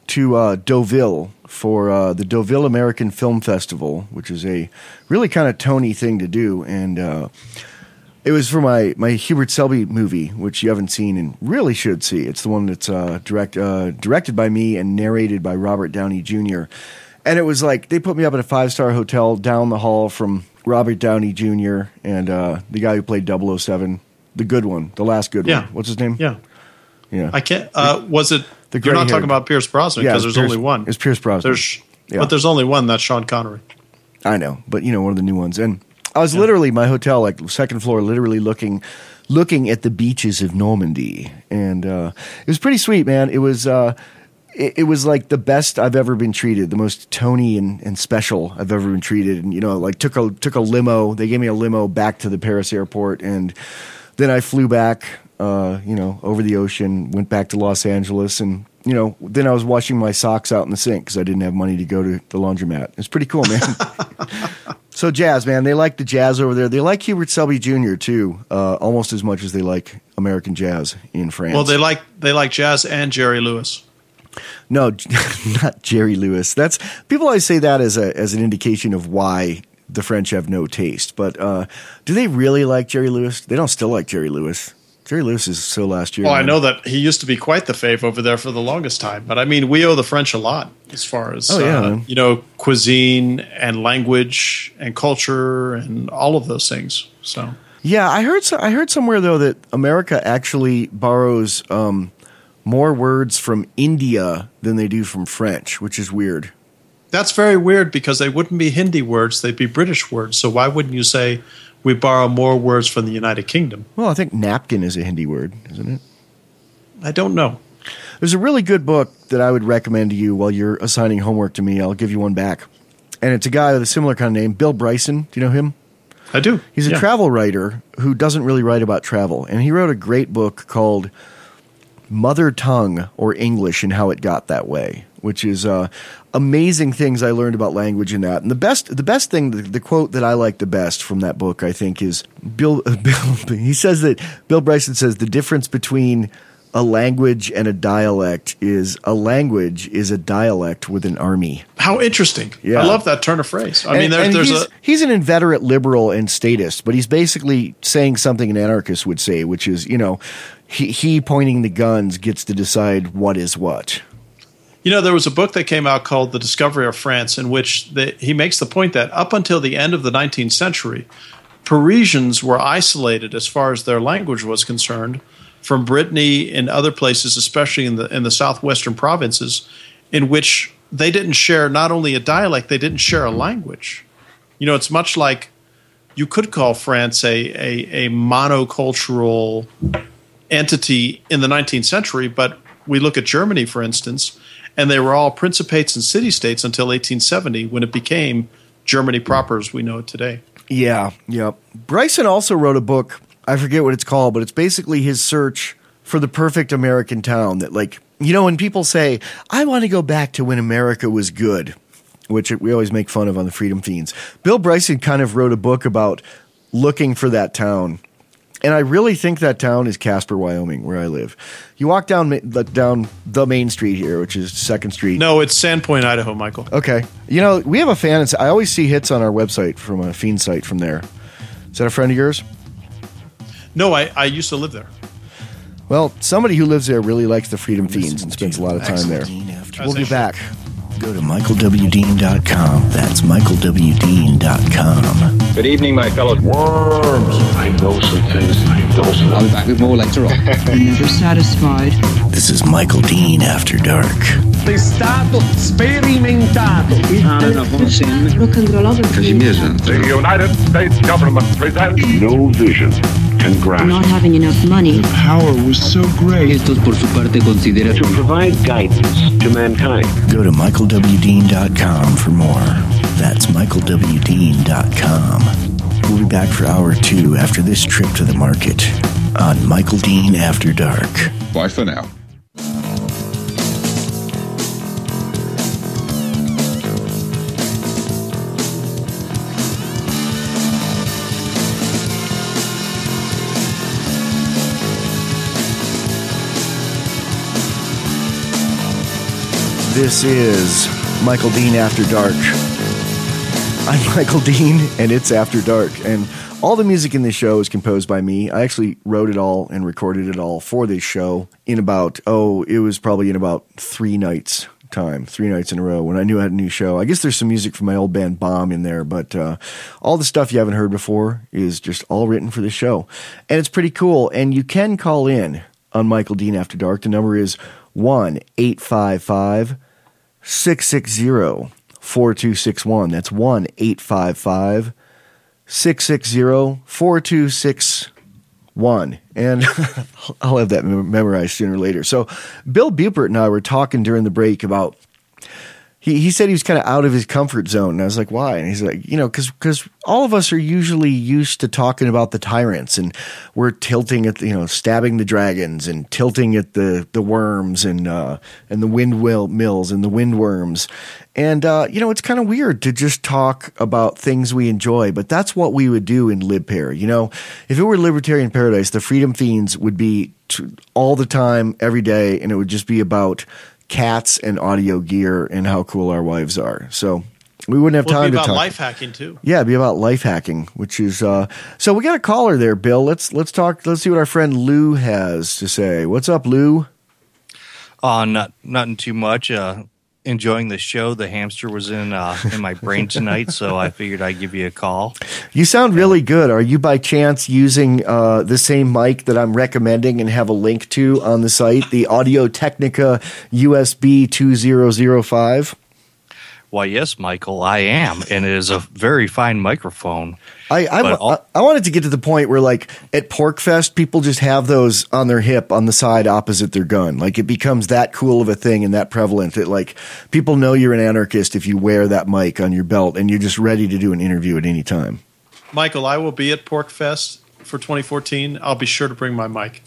to uh, Deauville for uh, the Deauville American Film Festival, which is a really kind of Tony thing to do. And uh, it was for my, my Hubert Selby movie, which you haven't seen and really should see. It's the one that's uh, direct, uh, directed by me and narrated by Robert Downey Junior And it was like they put me up at a five-star hotel down the hall from Robert Downey Junior and uh, the guy who played double oh seven, the good one, the last good yeah. one. What's his name? Yeah. Yeah. I can't. Uh, was it? The you're not gray-haired- talking about Pierce Brosnan Yeah, because it's there's Pierce- only one. It's Pierce Brosnan. There's, Yeah. But there's only one. That's Sean Connery. I know, but you know, one of the new ones. And I was literally my hotel, like second floor, literally looking, looking at the beaches of Normandy, and uh, it was pretty sweet, man. It was, uh, it, it was like the best I've ever been treated, the most Tony and, and special I've ever been treated. And you know, like took a took a limo. They gave me a limo back to the Paris airport, and then I flew back, uh, you know, over the ocean, went back to Los Angeles, and you know, then I was washing my socks out in the sink because I didn't have money to go to the laundromat. It's pretty cool, man. So jazz, man, they like the jazz over there. They like Hubert Selby Junior too, uh, almost as much as they like American jazz in France. Well, they like they like jazz and Jerry Lewis. No, not Jerry Lewis. That's people always say that as a as an indication of why the French have no taste. But uh, do they really like Jerry Lewis? They don't still like Jerry Lewis. Jerry Lewis is so last year. Well, I man. know that he used to be quite the fave over there for the longest time. But I mean, we owe the French a lot as far as Oh, yeah, uh, man. you know, cuisine and language and culture and all of those things. So Yeah, I heard. So, I heard somewhere though that America actually borrows um, more words from India than they do from French, which is weird. that's very weird because they wouldn't be Hindi words; they'd be British words. So why wouldn't you say we borrow more words from the United Kingdom? Well, I think napkin is a Hindi word, isn't it? I don't know. There's a really good book that I would recommend to you while you're assigning homework to me. I'll give you one back. And it's a guy with a similar kind of name, Bill Bryson. Do you know him? I do. He's a Yeah. travel writer who doesn't really write about travel. And he wrote a great book called Mother Tongue or English and How It Got That Way, which is uh, amazing things I learned about language in that. And the best the best thing, the, the quote that I like the best from that book, I think, is Bill, uh, Bill he says that, Bill Bryson says the difference between a language and a dialect is a language is a dialect with an army. How interesting. Yeah. I love that turn of phrase. I And- mean, there, and there's he's, a he's an inveterate liberal and statist, but he's basically saying something an anarchist would say, which is, you know, he, he pointing the guns gets to decide what is what. You know, there was a book that came out called The Discovery of France, in which the, he makes the point that up until the end of the nineteenth century, Parisians were isolated as far as their language was concerned from Brittany and other places, especially in the in the southwestern provinces, in which they didn't share not only a dialect, they didn't share a language. You know, it's much like you could call France a a, a monocultural entity in the nineteenth century, but we look at Germany, for instance, and they were all principates and city-states until eighteen seventy, when it became Germany proper as we know it today. Yeah, yeah. Bryson also wrote a book, I forget what it's called, but it's basically his search for the perfect American town that, like, you know, when people say, I want to go back to when America was good, which we always make fun of on the Freedom Fiends, Bill Bryson kind of wrote a book about looking for that town. And I really think that town is Casper, Wyoming, where I live. You walk down Ma- down the main street here, which is second Street. No, it's Sandpoint, Idaho, Michael. Okay. You know, we have a fan. I always see hits on our website from a Fiend site from there. Is that a friend of yours? No, I, I used to live there. Well, somebody who lives there really likes the Freedom Fiends and spends a lot of time there. We'll be back. Go to michael w dean dot com. That's michael w dean dot com. Good evening, my fellow Worms. I know some things I don't know. I'll be back with more later on. You're never satisfied. This is Michael Dean After Dark. È stato sperimentato. Rock and roll over. The United States government presents no vision can grasp. Not having enough money. Power was so great. Estos por su parte consideran to provide guidance to mankind. Go to michael w dean dot com for more. That's michael w dean dot com. We'll be back for hour two after this trip to the market on Michael Dean After Dark. Bye for now. This is Michael Dean After Dark. I'm Michael Dean, and it's After Dark. And all the music in this show is composed by me. I actually wrote it all and recorded it all for this show in about, oh, it was probably in about three nights time, three nights in a row when I knew I had a new show. I guess there's some music from my old band Bomb in there, but uh, all the stuff you haven't heard before is just all written for this show. And it's pretty cool. And you can call in on Michael Dean After Dark. The number is one eight five five, six six zero, four two six one. That's one eight five five, six six zero, four two six one. And I'll have that memorized sooner or later. So Bill Bupert and I were talking during the break about, he, he said he was kind of out of his comfort zone. And I was like, why? And he's like, you know, because because all of us are usually used to talking about the tyrants, and we're tilting at, the, you know, stabbing the dragons and tilting at the, the worms and uh, and the windmills and the windworms. And, uh, you know, it's kind of weird to just talk about things we enjoy, but that's what we would do in LibPair. You know, if it were Libertarian Paradise, the Freedom Fiends would be t- all the time, every day, and it would just be about cats and audio gear and how cool our wives are. So we wouldn't have well, time it'd be to about talk. life hacking too. Yeah, it'd be about life hacking, which is uh so we got a caller there, Bill. Let's let's talk let's see what our friend Lou has to say. What's up, Lou? Uh not nothing too much. Uh enjoying the show. The hamster was in uh in my brain tonight, so I figured I'd give you a call. You sound really good. Are you by chance using uh, the same mic that I'm recommending and have a link to on the site, the Audio Technica U S B two thousand five? Why, yes, Michael, I am, and it is a very fine microphone. I I, all- I I wanted to get to the point where, like, at PorkFest, people just have those on their hip on the side opposite their gun. Like, it becomes that cool of a thing and that prevalent that, like, people know you're an anarchist if you wear that mic on your belt and you're just ready to do an interview at any time. Michael, I will be at PorkFest for twenty fourteen. I'll be sure to bring my mic.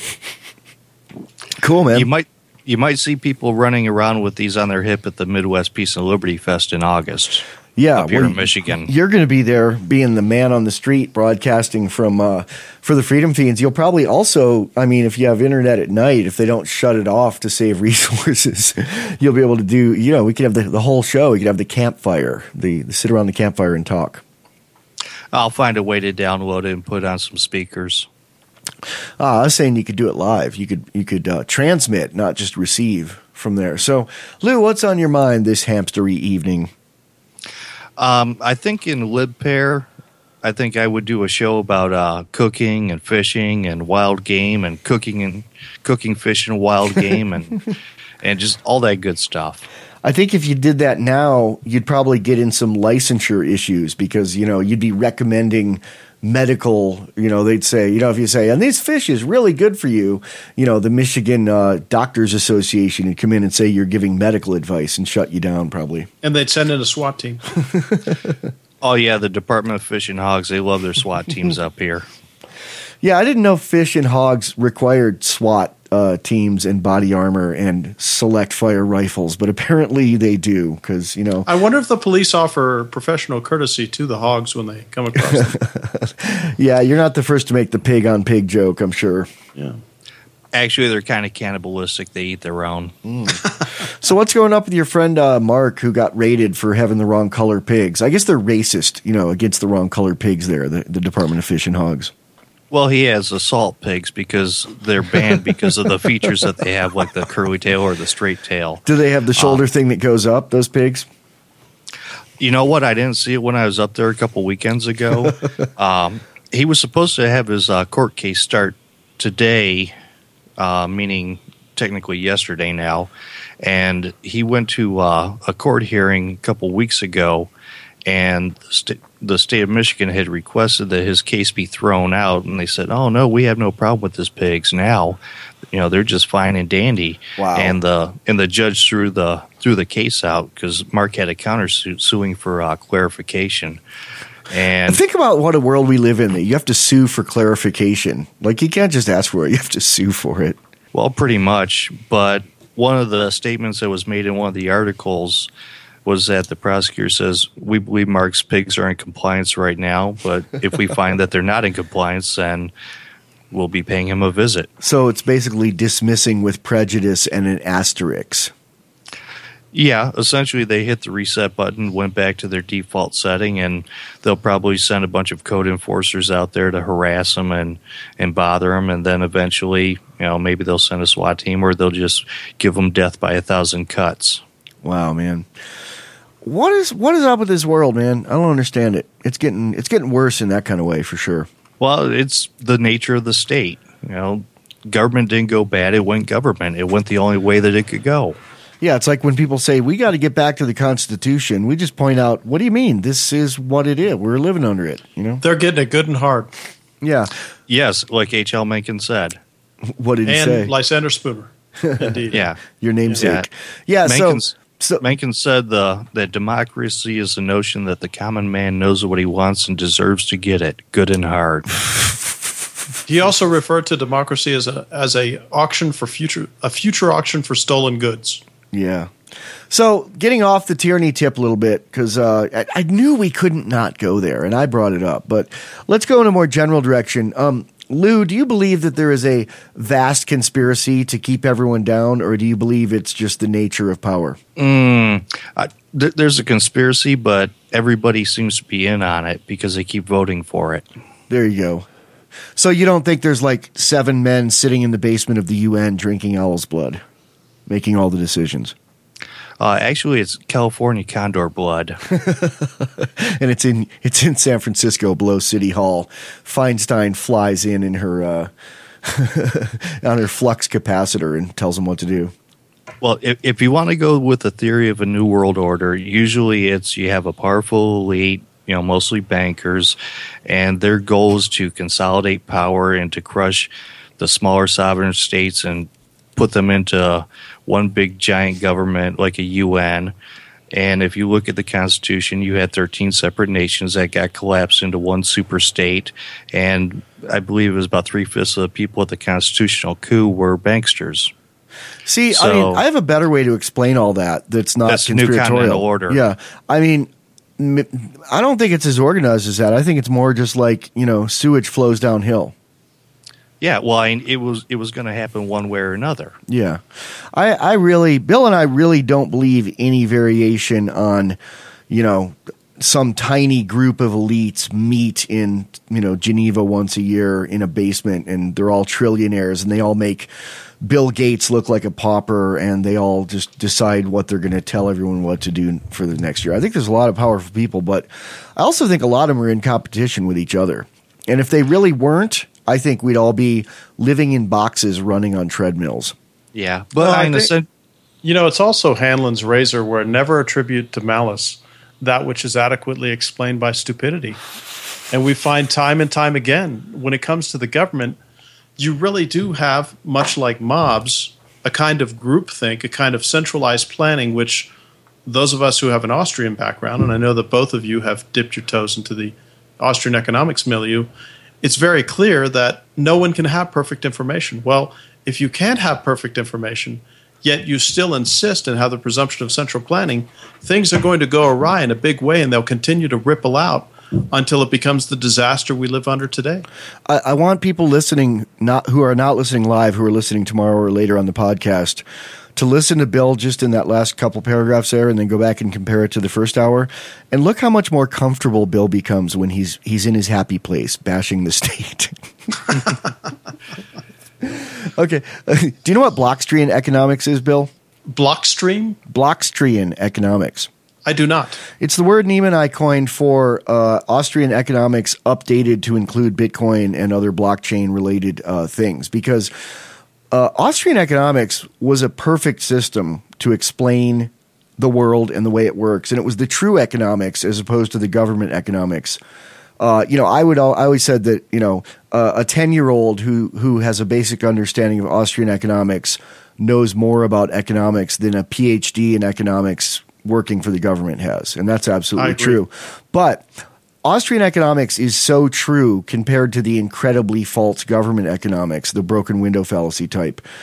Cool, man. You might you might see people running around with these on their hip at the Midwest Peace and Liberty Fest in August. Yeah, up here well, in Michigan. You're going to be there being the man on the street broadcasting from uh, for the Freedom Fiends. You'll probably also, I mean, if you have internet at night, if they don't shut it off to save resources, you'll be able to do, you know, we could have the, the whole show. We could have the campfire, the, the sit around the campfire and talk. I'll find a way to download it and put on some speakers. Ah, I was saying you could do it live. You could you could uh, transmit, not just receive from there. So, Lou, what's on your mind this hamstery evening? Um, I think in LibPair, I think I would do a show about uh, cooking and fishing and wild game and cooking and cooking fish and wild game and and just all that good stuff. I think if you did that now, you'd probably get in some licensure issues because, you know, you'd be recommending medical, you know, they'd say, you know, if you say, and this fish is really good for you, you know, the Michigan uh, Doctors Association would come in and say you're giving medical advice and shut you down probably. And they'd send in a SWAT team. Oh, yeah, the Department of Fish and Hogs, they love their SWAT teams up here. Yeah, I didn't know fish and hogs required SWAT uh, teams and body armor and select fire rifles, but apparently they do because, you know. I wonder if the police offer professional courtesy to the hogs when they come across them. Yeah, you're not the first to make the pig on pig joke, I'm sure. Yeah. Actually, they're kind of cannibalistic. They eat their own. Mm. So what's going up with your friend uh, Mark, who got raided for having the wrong color pigs? I guess they're racist, you know, against the wrong color pigs there, the, the Department of Fish and Hogs. Well, he has assault pigs because they're banned because of the features that they have, like the curly tail or the straight tail. Do they have the shoulder uh, thing that goes up, those pigs? You know what? I didn't see it when I was up there a couple weekends ago. um, he was supposed to have his uh, court case start today, uh, meaning technically yesterday now. And he went to uh, a court hearing a couple weeks ago, and the, st- the state of Michigan had requested that his case be thrown out, and they said, "Oh no, we have no problem with his pigs now. You know, they're just fine and dandy." Wow. And the and the judge threw the threw the case out because Mark had a countersuit suing for uh, clarification. And think about what a world we live in that you have to sue for clarification. Like, you can't just ask for it; you have to sue for it. Well, pretty much. But one of the statements that was made in one of the articles was that the prosecutor says, we believe Mark's pigs are in compliance right now, but if we find that they're not in compliance, then we'll be paying him a visit. So it's basically dismissing with prejudice and an asterisk. Yeah, essentially they hit the reset button, went back to their default setting, and they'll probably send a bunch of code enforcers out there to harass them and, and bother them, and then eventually, you know, maybe they'll send a SWAT team or they'll just give them death by a thousand cuts. Wow, man. What is what is up with this world, man? I don't understand it. It's getting it's getting worse in that kind of way for sure. Well, it's the nature of the state. You know, government didn't go bad; it went government. It went the only way that it could go. Yeah, it's like when people say we got to get back to the Constitution. We just point out, what do you mean? This is what it is. We're living under it. You know, they're getting it good and hard. Yeah. Yes, like H L Mencken said. What did he and say? And Lysander Spooner. Indeed. Yeah, your namesake. Yeah. yeah Mencken's, so, so Mencken said the that democracy is the notion that the common man knows what he wants and deserves to get it, good and hard. He also referred to democracy as a as a auction for future a future auction for stolen goods. Yeah. So getting off the tyranny tip a little bit, because uh, I, I knew we couldn't not go there, and I brought it up. But let's go in a more general direction. Um, Lou, do you believe that there is a vast conspiracy to keep everyone down, or do you believe it's just the nature of power? Mm, I, th- there's a conspiracy, but everybody seems to be in on it because they keep voting for it. There you go. So you don't think there's like seven men sitting in the basement of the U N drinking owl's blood, making all the decisions? Uh, actually, it's California condor blood, and it's in it's in San Francisco, below City Hall. Feinstein flies in in her uh, on her flux capacitor and tells them what to do. Well, if, if you want to go with the theory of a new world order, usually it's you have a powerful elite, you know, mostly bankers, and their goal is to consolidate power and to crush the smaller sovereign states and put them into one big giant government like a U N. And if you look at the Constitution, you had thirteen separate nations that got collapsed into one super state. And I believe it was about three-fifths of the people at the constitutional coup were banksters. See, so, I mean, I have a better way to explain all that that's not that's conspiratorial. New Continental Order. Yeah. I mean, I don't think it's as organized as that. I think it's more just like, you know, sewage flows downhill. Yeah, well, I mean, it was it was going to happen one way or another. Yeah, I, I really, Bill and I really don't believe any variation on, you know, some tiny group of elites meet in, you know, Geneva once a year in a basement, and they're all trillionaires, and they all make Bill Gates look like a pauper, and they all just decide what they're going to tell everyone what to do for the next year. I think there's a lot of powerful people, but I also think a lot of them are in competition with each other. And if they really weren't, I think we'd all be living in boxes running on treadmills. Yeah. But well, I I think, sense- you know, it's also Hanlon's razor where never attribute to malice that which is adequately explained by stupidity. And we find time and time again, when it comes to the government, you really do have, much like mobs, a kind of groupthink, a kind of centralized planning, which those of us who have an Austrian background, and I know that both of you have dipped your toes into the Austrian economics milieu, it's very clear that no one can have perfect information. Well, if you can't have perfect information, yet you still insist and have the presumption of central planning, things are going to go awry in a big way, and they'll continue to ripple out until it becomes the disaster we live under today. I, I want people listening, not who are not listening live, who are listening tomorrow or later on the podcast, to listen to Bill just in that last couple paragraphs there, and then go back and compare it to the first hour, and look how much more comfortable Bill becomes when he's he's in his happy place, bashing the state. Okay, uh, do you know what Blockstrian economics is, Bill? Blockstream? Blockstrian economics. I do not. It's the word Neiman and I coined for uh, Austrian economics updated to include Bitcoin and other blockchain-related uh, things, because uh, Austrian economics was a perfect system to explain the world and the way it works, and it was the true economics as opposed to the government economics. Uh, you know, I would I always said that, you know, uh, a ten-year-old who who has a basic understanding of Austrian economics knows more about economics than a P H D in economics working for the government has, and that's absolutely true. But Austrian economics is so true compared to the incredibly false government economics, the broken window fallacy type,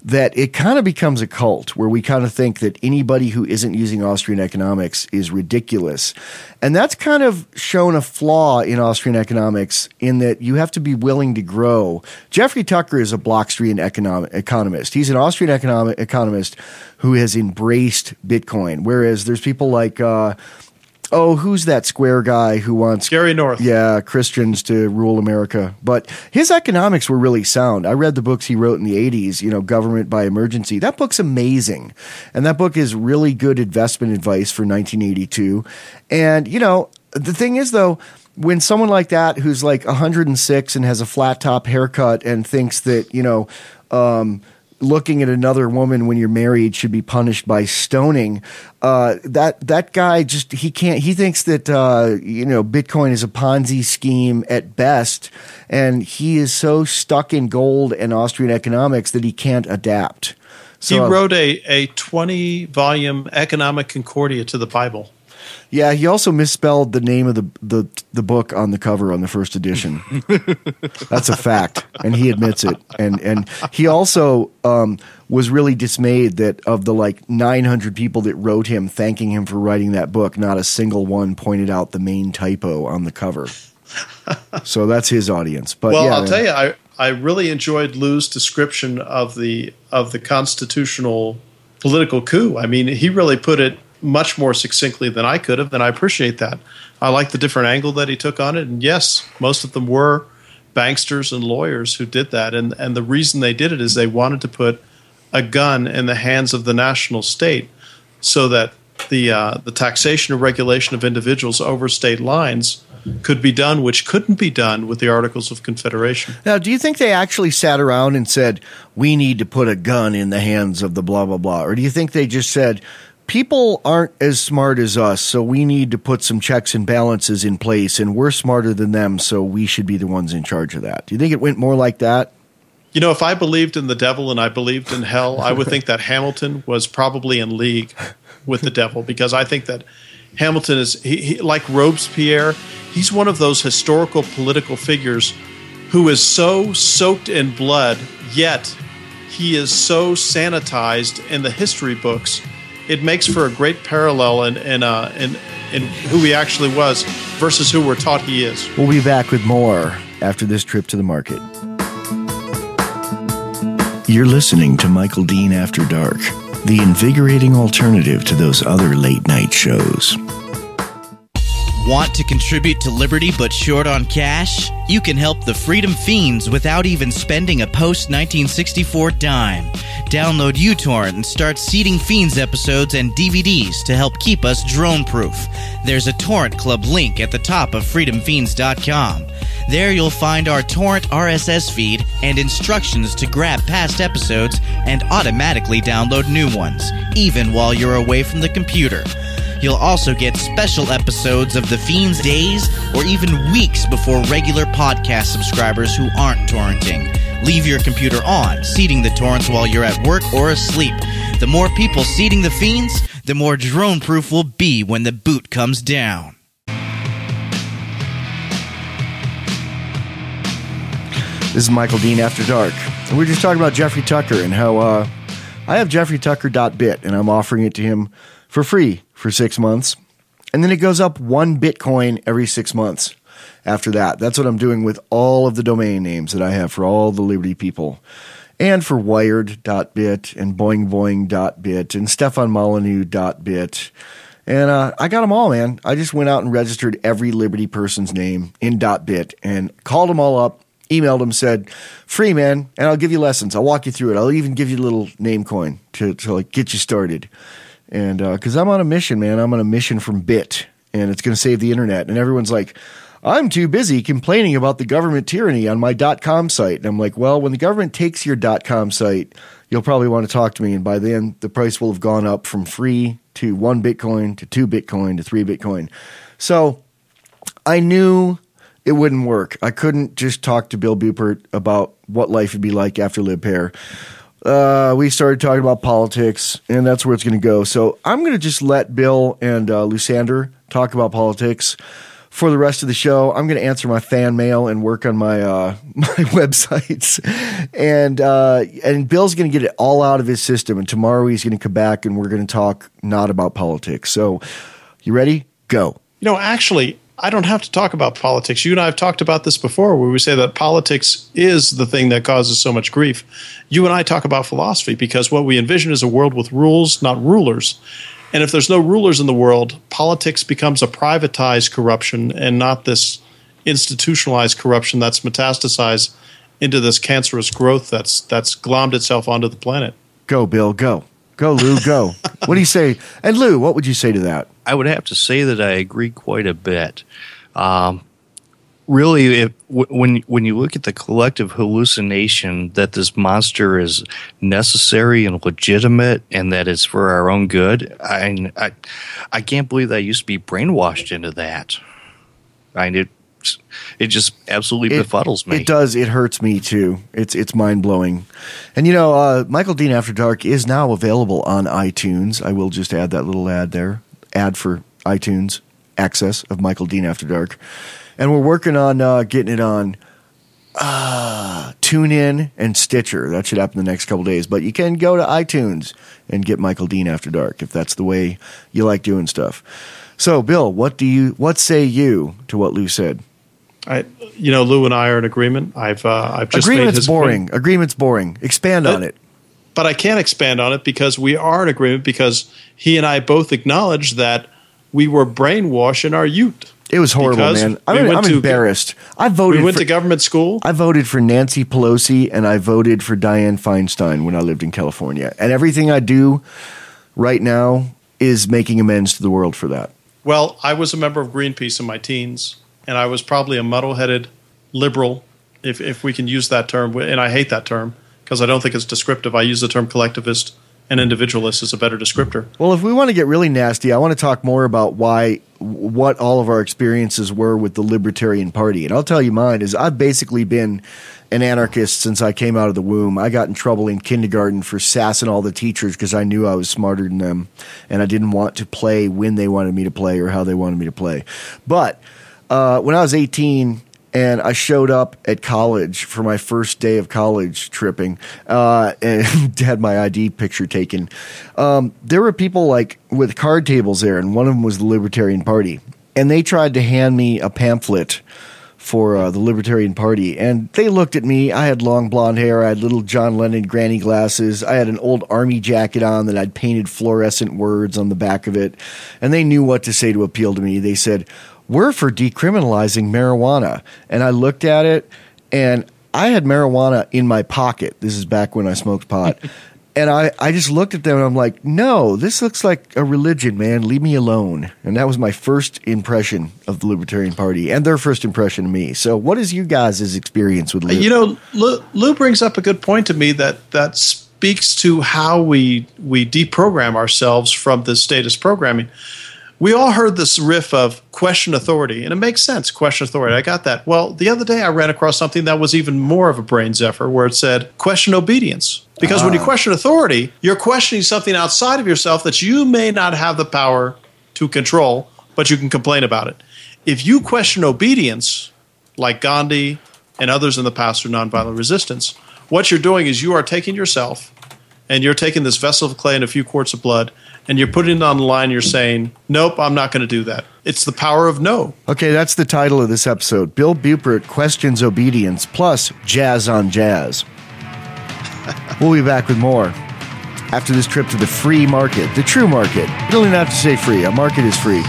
that it kind of becomes a cult where we kind of think that anybody who isn't using Austrian economics is ridiculous. And that's kind of shown a flaw in Austrian economics in that you have to be willing to grow. Jeffrey Tucker is a Blockstrian economic, economist. He's an Austrian economic, economist who has embraced Bitcoin, whereas there's people like uh, Oh, who's that Square guy who wants Gary North? Yeah, Christians to rule America. But his economics were really sound. I read the books he wrote in the eighties, you know, Government by Emergency. That book's amazing. And that book is really good investment advice for nineteen eighty-two. And, you know, the thing is, though, when someone like that who's like one hundred six and has a flat top haircut and thinks that, you know, um, looking at another woman when you're married should be punished by stoning. Uh, that that guy just he can't. He thinks that uh, you know Bitcoin is a Ponzi scheme at best, and he is so stuck in gold and Austrian economics that he can't adapt. So, he wrote a a twenty volume Economic Concordia to the Bible. Yeah, he also misspelled the name of the, the the book on the cover on the first edition. That's a fact, and he admits it. And and he also um, was really dismayed that of the like nine hundred people that wrote him thanking him for writing that book, not a single one pointed out the main typo on the cover. So that's his audience. But well, yeah, I'll man. tell you, I I really enjoyed Lou's description of the of the constitutional political coup. I mean, he really put it much more succinctly than I could have, and I appreciate that. I like the different angle that he took on it, and yes, most of them were banksters and lawyers who did that, and, and the reason they did it is they wanted to put a gun in the hands of the national state so that the uh, the taxation and regulation of individuals over state lines could be done, which couldn't be done with the Articles of Confederation. Now, do you think they actually sat around and said, we need to put a gun in the hands of the blah, blah, blah, or do you think they just said, people aren't as smart as us, so we need to put some checks and balances in place, and we're smarter than them, so we should be the ones in charge of that? Do you think it went more like that? You know, if I believed in the devil and I believed in hell, I would think that Hamilton was probably in league with the devil, because I think that Hamilton is, he, he, like Robespierre, he's one of those historical political figures who is so soaked in blood, yet he is so sanitized in the history books. It makes for a great parallel in in, uh, in in who he actually was versus who we're taught he is. We'll be back with more after this trip to the market. You're listening to Michael Dean After Dark, the invigorating alternative to those other late night shows. Want to contribute to Liberty but short on cash? You can help the Freedom Fiends without even spending a post nineteen sixty-four dime. Download uTorrent and start seeding Fiends episodes and D V Ds to help keep us drone-proof. There's a Torrent Club link at the top of freedom fiends dot com. There you'll find our torrent R S S feed and instructions to grab past episodes and automatically download new ones, even while you're away from the computer. You'll also get special episodes of The Fiends days or even weeks before regular podcast subscribers who aren't torrenting. Leave your computer on, seeding the torrents while you're at work or asleep. The more people seeding the Fiends, the more drone-proof we'll be when the boot comes down. This is Michael Dean After Dark. And we we're just talking about Jeffrey Tucker and how uh, I have jeffrey tucker dot bit, and I'm offering it to him for free for six months. And then it goes up one Bitcoin every six months after that. That's what I'm doing with all of the domain names that I have for all the Liberty people. And for wired dot bit and boing boing dot bit and stefan molyneux dot bit. And uh, I got them all, man. I just went out and registered every Liberty person's name in .bit and called them all up, emailed them, said, free, man, and I'll give you lessons. I'll walk you through it. I'll even give you a little name coin to, to like get you started. And because uh, I'm on a mission, man. I'm on a mission from Bit, and it's going to save the internet. And everyone's like, I'm too busy complaining about the government tyranny on my .com site. And I'm like, well, when the government takes your .com site, you'll probably want to talk to me. And by then, the price will have gone up from free to one Bitcoin to two Bitcoin to three Bitcoin. So I knew it wouldn't work. I couldn't just talk to Bill Buppert about what life would be like after LibPair. Uh, we started talking about politics, and that's where it's going to go. So I'm going to just let Bill and uh, Lusander talk about politics for the rest of the show. I'm going to answer my fan mail and work on my uh, my websites, and uh, and Bill's going to get it all out of his system. And tomorrow he's going to come back and we're going to talk not about politics. So, you ready? Go. You know, actually, I don't have to talk about politics. You and I have talked about this before, where we say that politics is the thing that causes so much grief. You and I talk about philosophy because what we envision is a world with rules, not rulers. And if there's no rulers in the world, politics becomes a privatized corruption and not this institutionalized corruption that's metastasized into this cancerous growth that's that's glommed itself onto the planet. Go, Bill, go. Go, Lou, go. What do you say? And Lou, what would you say to that? I would have to say that I agree quite a bit. Um, really, if, w- when when you look at the collective hallucination that this monster is necessary and legitimate and that it's for our own good, I I, I can't believe that I used to be brainwashed into that. I it it just absolutely it, befuddles me. It does. It hurts me too. It's it's mind blowing. And you know, uh, Michael Dean After Dark is now available on iTunes. I will just add that little ad there. Ad for iTunes access of Michael Dean After Dark. And we're working on uh, getting it on uh, TuneIn and Stitcher. That should happen the next couple days. But you can go to iTunes and get Michael Dean After Dark if that's the way you like doing stuff. So, Bill, what do you? What say you to what Lou said? I, you know, Lou and I are in agreement. I've uh, I've just Agreement's made his boring. point. Agreement's boring. Expand but, on it. But I can't expand on it because we are in agreement because he and I both acknowledge that we were brainwashed in our youth. It was horrible, man. I'm, we I'm to, embarrassed. I voted. We went for, to government school. I voted for Nancy Pelosi and I voted for Dianne Feinstein when I lived in California. And everything I do right now is making amends to the world for that. Well, I was a member of Greenpeace in my teens, and I was probably a muddle-headed liberal, if if we can use that term. And I hate that term because I don't think it's descriptive. I use the term collectivist and individualist as a better descriptor. Well, if we want to get really nasty, I want to talk more about why, what all of our experiences were with the Libertarian Party. And I'll tell you mine is I've basically been an anarchist since I came out of the womb. I got in trouble in kindergarten for sassing all the teachers because I knew I was smarter than them and I didn't want to play when they wanted me to play or how they wanted me to play. But uh, when I was eighteen and I showed up at college for my first day of college tripping uh, and had my I D picture taken, um, there were people like with card tables there, and one of them was the Libertarian Party. And they tried to hand me a pamphlet for uh, the Libertarian Party. And they looked at me. I had long blonde hair. I had little John Lennon granny glasses. I had an old army jacket on that I'd painted fluorescent words on the back of it. And they knew what to say to appeal to me. They said, "We're for decriminalizing marijuana." And I looked at it, and I had marijuana in my pocket. This is back when I smoked pot. And I, I just looked at them, and I'm like, no, this looks like a religion, man. Leave me alone. And that was my first impression of the Libertarian Party and their first impression of me. So what is you guys' experience with Lib? You know, Lou, Lou brings up a good point to me that, that speaks to how we we deprogram ourselves from the status programming. We all heard this riff of question authority, and it makes sense, question authority. I got that. Well, the other day I ran across something that was even more of a brain zephyr where it said question obedience. Because ah. when you question authority, you're questioning something outside of yourself that you may not have the power to control, but you can complain about it. If you question obedience, like Gandhi and others in the past through nonviolent resistance, what you're doing is you are taking yourself and you're taking this vessel of clay and a few quarts of blood, and you're putting it on the line, you're saying, nope, I'm not going to do that. It's the power of no. Okay, that's the title of this episode. Bill Bupert questions obedience, plus jazz on jazz. We'll be back with more after this trip to the free market, the true market. You don't even have to say free. A market is free.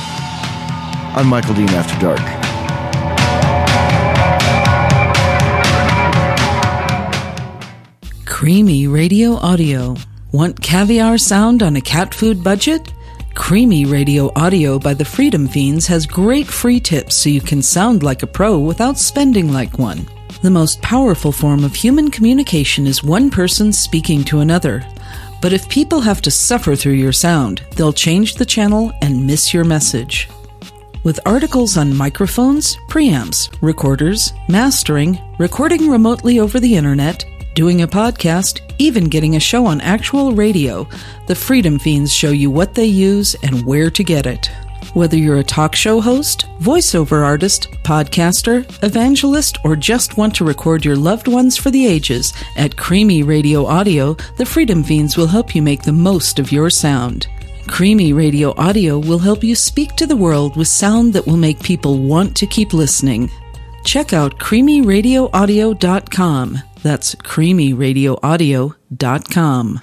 I'm Michael Dean After Dark. Creamy Radio Audio. Want caviar sound on a cat food budget? Creamy Radio Audio by the Freedom Fiends has great free tips so you can sound like a pro without spending like one. The most powerful form of human communication is one person speaking to another. But if people have to suffer through your sound, they'll change the channel and miss your message. With articles on microphones, preamps, recorders, mastering, recording remotely over the internet, doing a podcast, even getting a show on actual radio, the Freedom Fiends show you what they use and where to get it. Whether you're a talk show host, voiceover artist, podcaster, evangelist, or just want to record your loved ones for the ages, at Creamy Radio Audio, the Freedom Fiends will help you make the most of your sound. Creamy Radio Audio will help you speak to the world with sound that will make people want to keep listening. Check out creamy radio audio dot com. That's creamy radio audio dot com.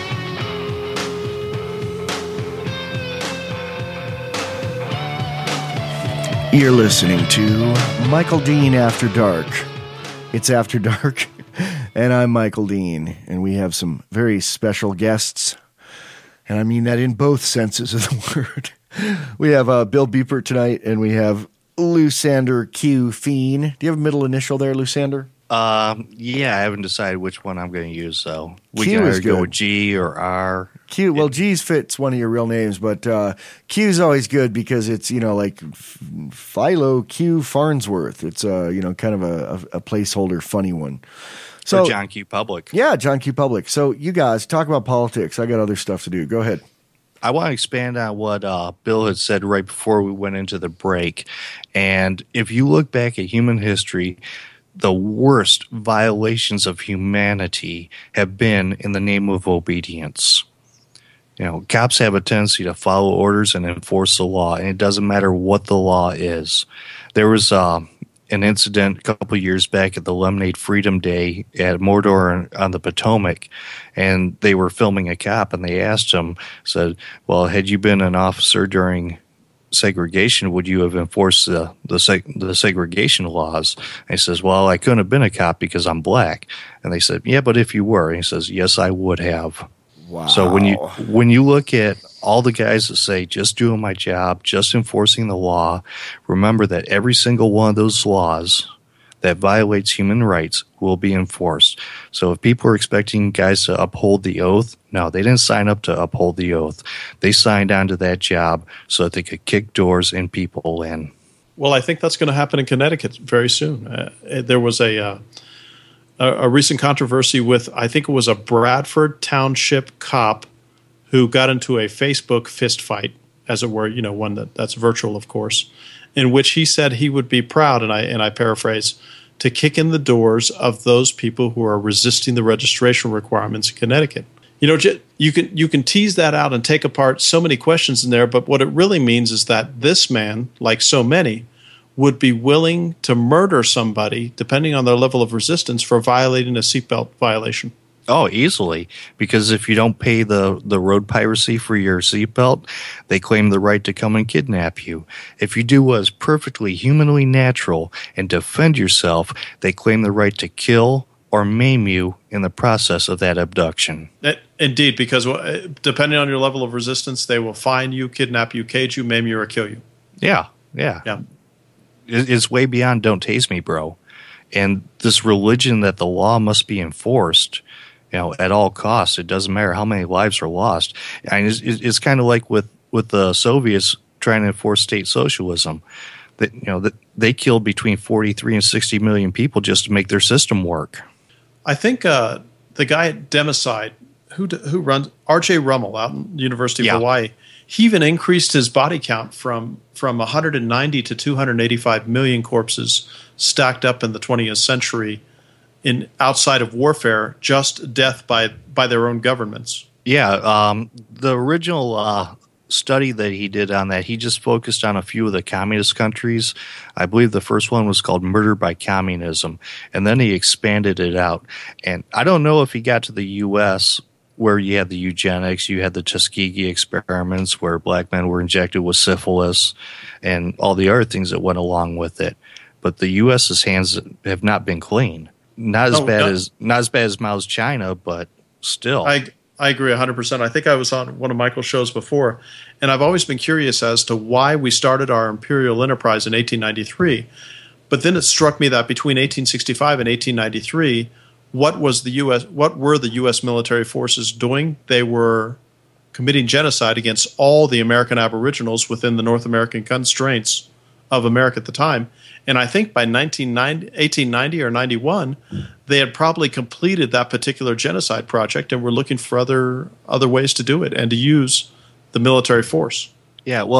You're listening to Michael Dean After Dark. It's After Dark, and I'm Michael Dean, and we have some very special guests, and I mean that in both senses of the word. We have uh, Bill Beeper tonight, and we have Lusander Q. Fiend. Do you have a middle initial there, Lusander? Um, yeah, I haven't decided which one I'm going to use, so we Q can is either go good. with G or R. Q, well, G's fits one of your real names, but uh, Q's always good because it's, you know, like F- Philo Q Farnsworth. It's, uh, you know, kind of a, a, a placeholder funny one. So, or John Q. Public. Yeah, John Q. Public. So you guys, talk about politics. I got other stuff to do. Go ahead. I want to expand on what uh, Bill had said right before we went into the break. And if you look back at human history, the worst violations of humanity have been in the name of obedience. You know, cops have a tendency to follow orders and enforce the law, and it doesn't matter what the law is. There was uh, an incident a couple of years back at the Lemonade Freedom Day at Mordor on the Potomac, and they were filming a cop, and they asked him, said, well, had you been an officer during segregation, would you have enforced the the, seg- the segregation laws? And he says, well, I couldn't have been a cop because I'm black. And they said, yeah, but if you were. And he says, yes, I would have. Wow. So when you when you look at all the guys that say just doing my job, just enforcing the law, remember that every single one of those laws that violates human rights will be enforced. So if people are expecting guys to uphold the oath, no, they didn't sign up to uphold the oath. They signed on to that job so that they could kick doors and people in. Well, I think that's going to happen in Connecticut very soon. Uh, there was a, uh, a a recent controversy with, I think it was a Bradford Township cop who got into a Facebook fist fight, as it were, you know, one that, that's virtual, of course, in which he said he would be proud, and I and I paraphrase, to kick in the doors of those people who are resisting the registration requirements in Connecticut. You know, you can you can tease that out and take apart so many questions in there, but what it really means is that this man, like so many, would be willing to murder somebody, depending on their level of resistance, for violating a seatbelt violation. Oh, easily. Because if you don't pay the, the road piracy for your seatbelt, they claim the right to come and kidnap you. If you do what is perfectly humanly natural and defend yourself, they claim the right to kill or maim you in the process of that abduction. Indeed, because depending on your level of resistance, they will fine you, kidnap you, cage you, maim you, or kill you. Yeah, yeah. Yeah. It's way beyond don't tase me, bro. And this religion that the law must be enforced, you know, at all costs. It doesn't matter how many lives are lost. I mean, it's, it's kind of like with, with the Soviets trying to enforce state socialism. That, you know, that they killed between forty-three and sixty million people just to make their system work. I think uh, the guy at Democide, who who runs R J Rummel out in the University of Yeah. Hawaii, he even increased his body count from from one hundred ninety to two hundred eighty-five million corpses stacked up in the twentieth century in outside of warfare, just death by by their own governments. Yeah, um, the original uh, study that he did on that, he just focused on a few of the communist countries. I believe the first one was called Murder by Communism, and then he expanded it out. And I don't know if he got to the U S where you had the eugenics, you had the Tuskegee experiments where black men were injected with syphilis and all the other things that went along with it. But the U S's hands have not been clean. Not as Oh, bad no. as not as bad as Mao's China, but still. I I agree one hundred percent. I think I was on one of Michael's shows before, and I've always been curious as to why we started our imperial enterprise in eighteen ninety-three. But then it struck me that between eighteen sixty-five and eighteen ninety-three, what was the U S what were the U S military forces doing? They were committing genocide against all the American Aboriginals within the North American constraints of America at the time. And I think by eighteen ninety or ninety-one, they had probably completed that particular genocide project and were looking for other other ways to do it and to use the military force. Yeah, well,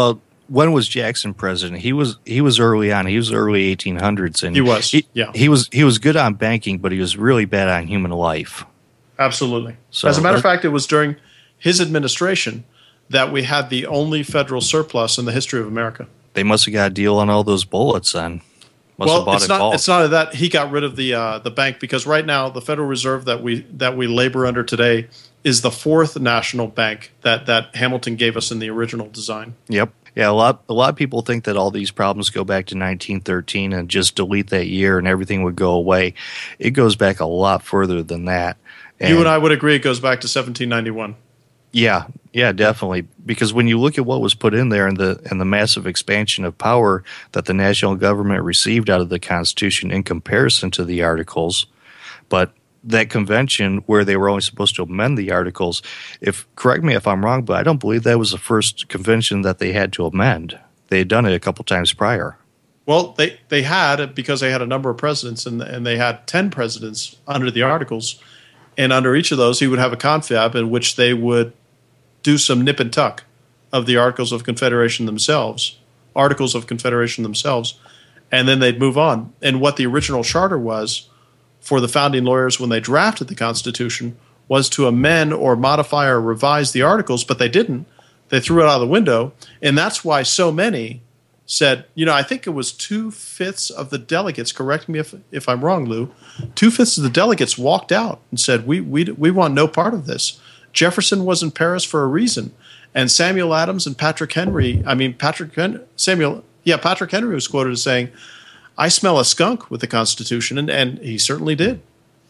when was Jackson president? He was he was early on. He was early eighteen hundreds, and He was, he, yeah. He was he was good on banking, but he was really bad on human life. Absolutely. So, As a matter of that- fact, it was during his administration that we had the only federal surplus in the history of America. They must have got a deal on all those bullets then. Must have Well, bought it's it not. bulk. It's not that he got rid of the uh, the bank, because right now the Federal Reserve that we that we labor under today is the fourth national bank that that Hamilton gave us in the original design. Yep. Yeah, a lot a lot of people think that all these problems go back to nineteen thirteen and just delete that year and everything would go away. It goes back a lot further than that. you and I would agree it goes back to seventeen ninety-one. Yeah, yeah, definitely. Because when you look at what was put in there and the and the massive expansion of power that the national government received out of the Constitution in comparison to the Articles, but that convention where they were only supposed to amend the Articles, if correct me if I'm wrong, but I don't believe that was the first convention that they had to amend. They had done it a couple times prior. Well, they, they had it because they had a number of presidents, and and they had ten presidents under the Articles, and under each of those, he would have a confab in which they would do some nip and tuck of the Articles of Confederation themselves, Articles of Confederation themselves, and then they'd move on. And what the original charter was for the founding lawyers when they drafted the Constitution was to amend or modify or revise the Articles, but they didn't. They threw it out of the window, and that's why so many said, you know, I think it was two-fifths of the delegates, correct me if if I'm wrong, Lou, two-fifths of the delegates walked out and said, we we we want no part of this. Jefferson was in Paris for a reason, and Samuel Adams and Patrick Henry, I mean, Patrick Hen- Samuel, yeah, Patrick Henry was quoted as saying, I smell a skunk with the Constitution, and, and he certainly did.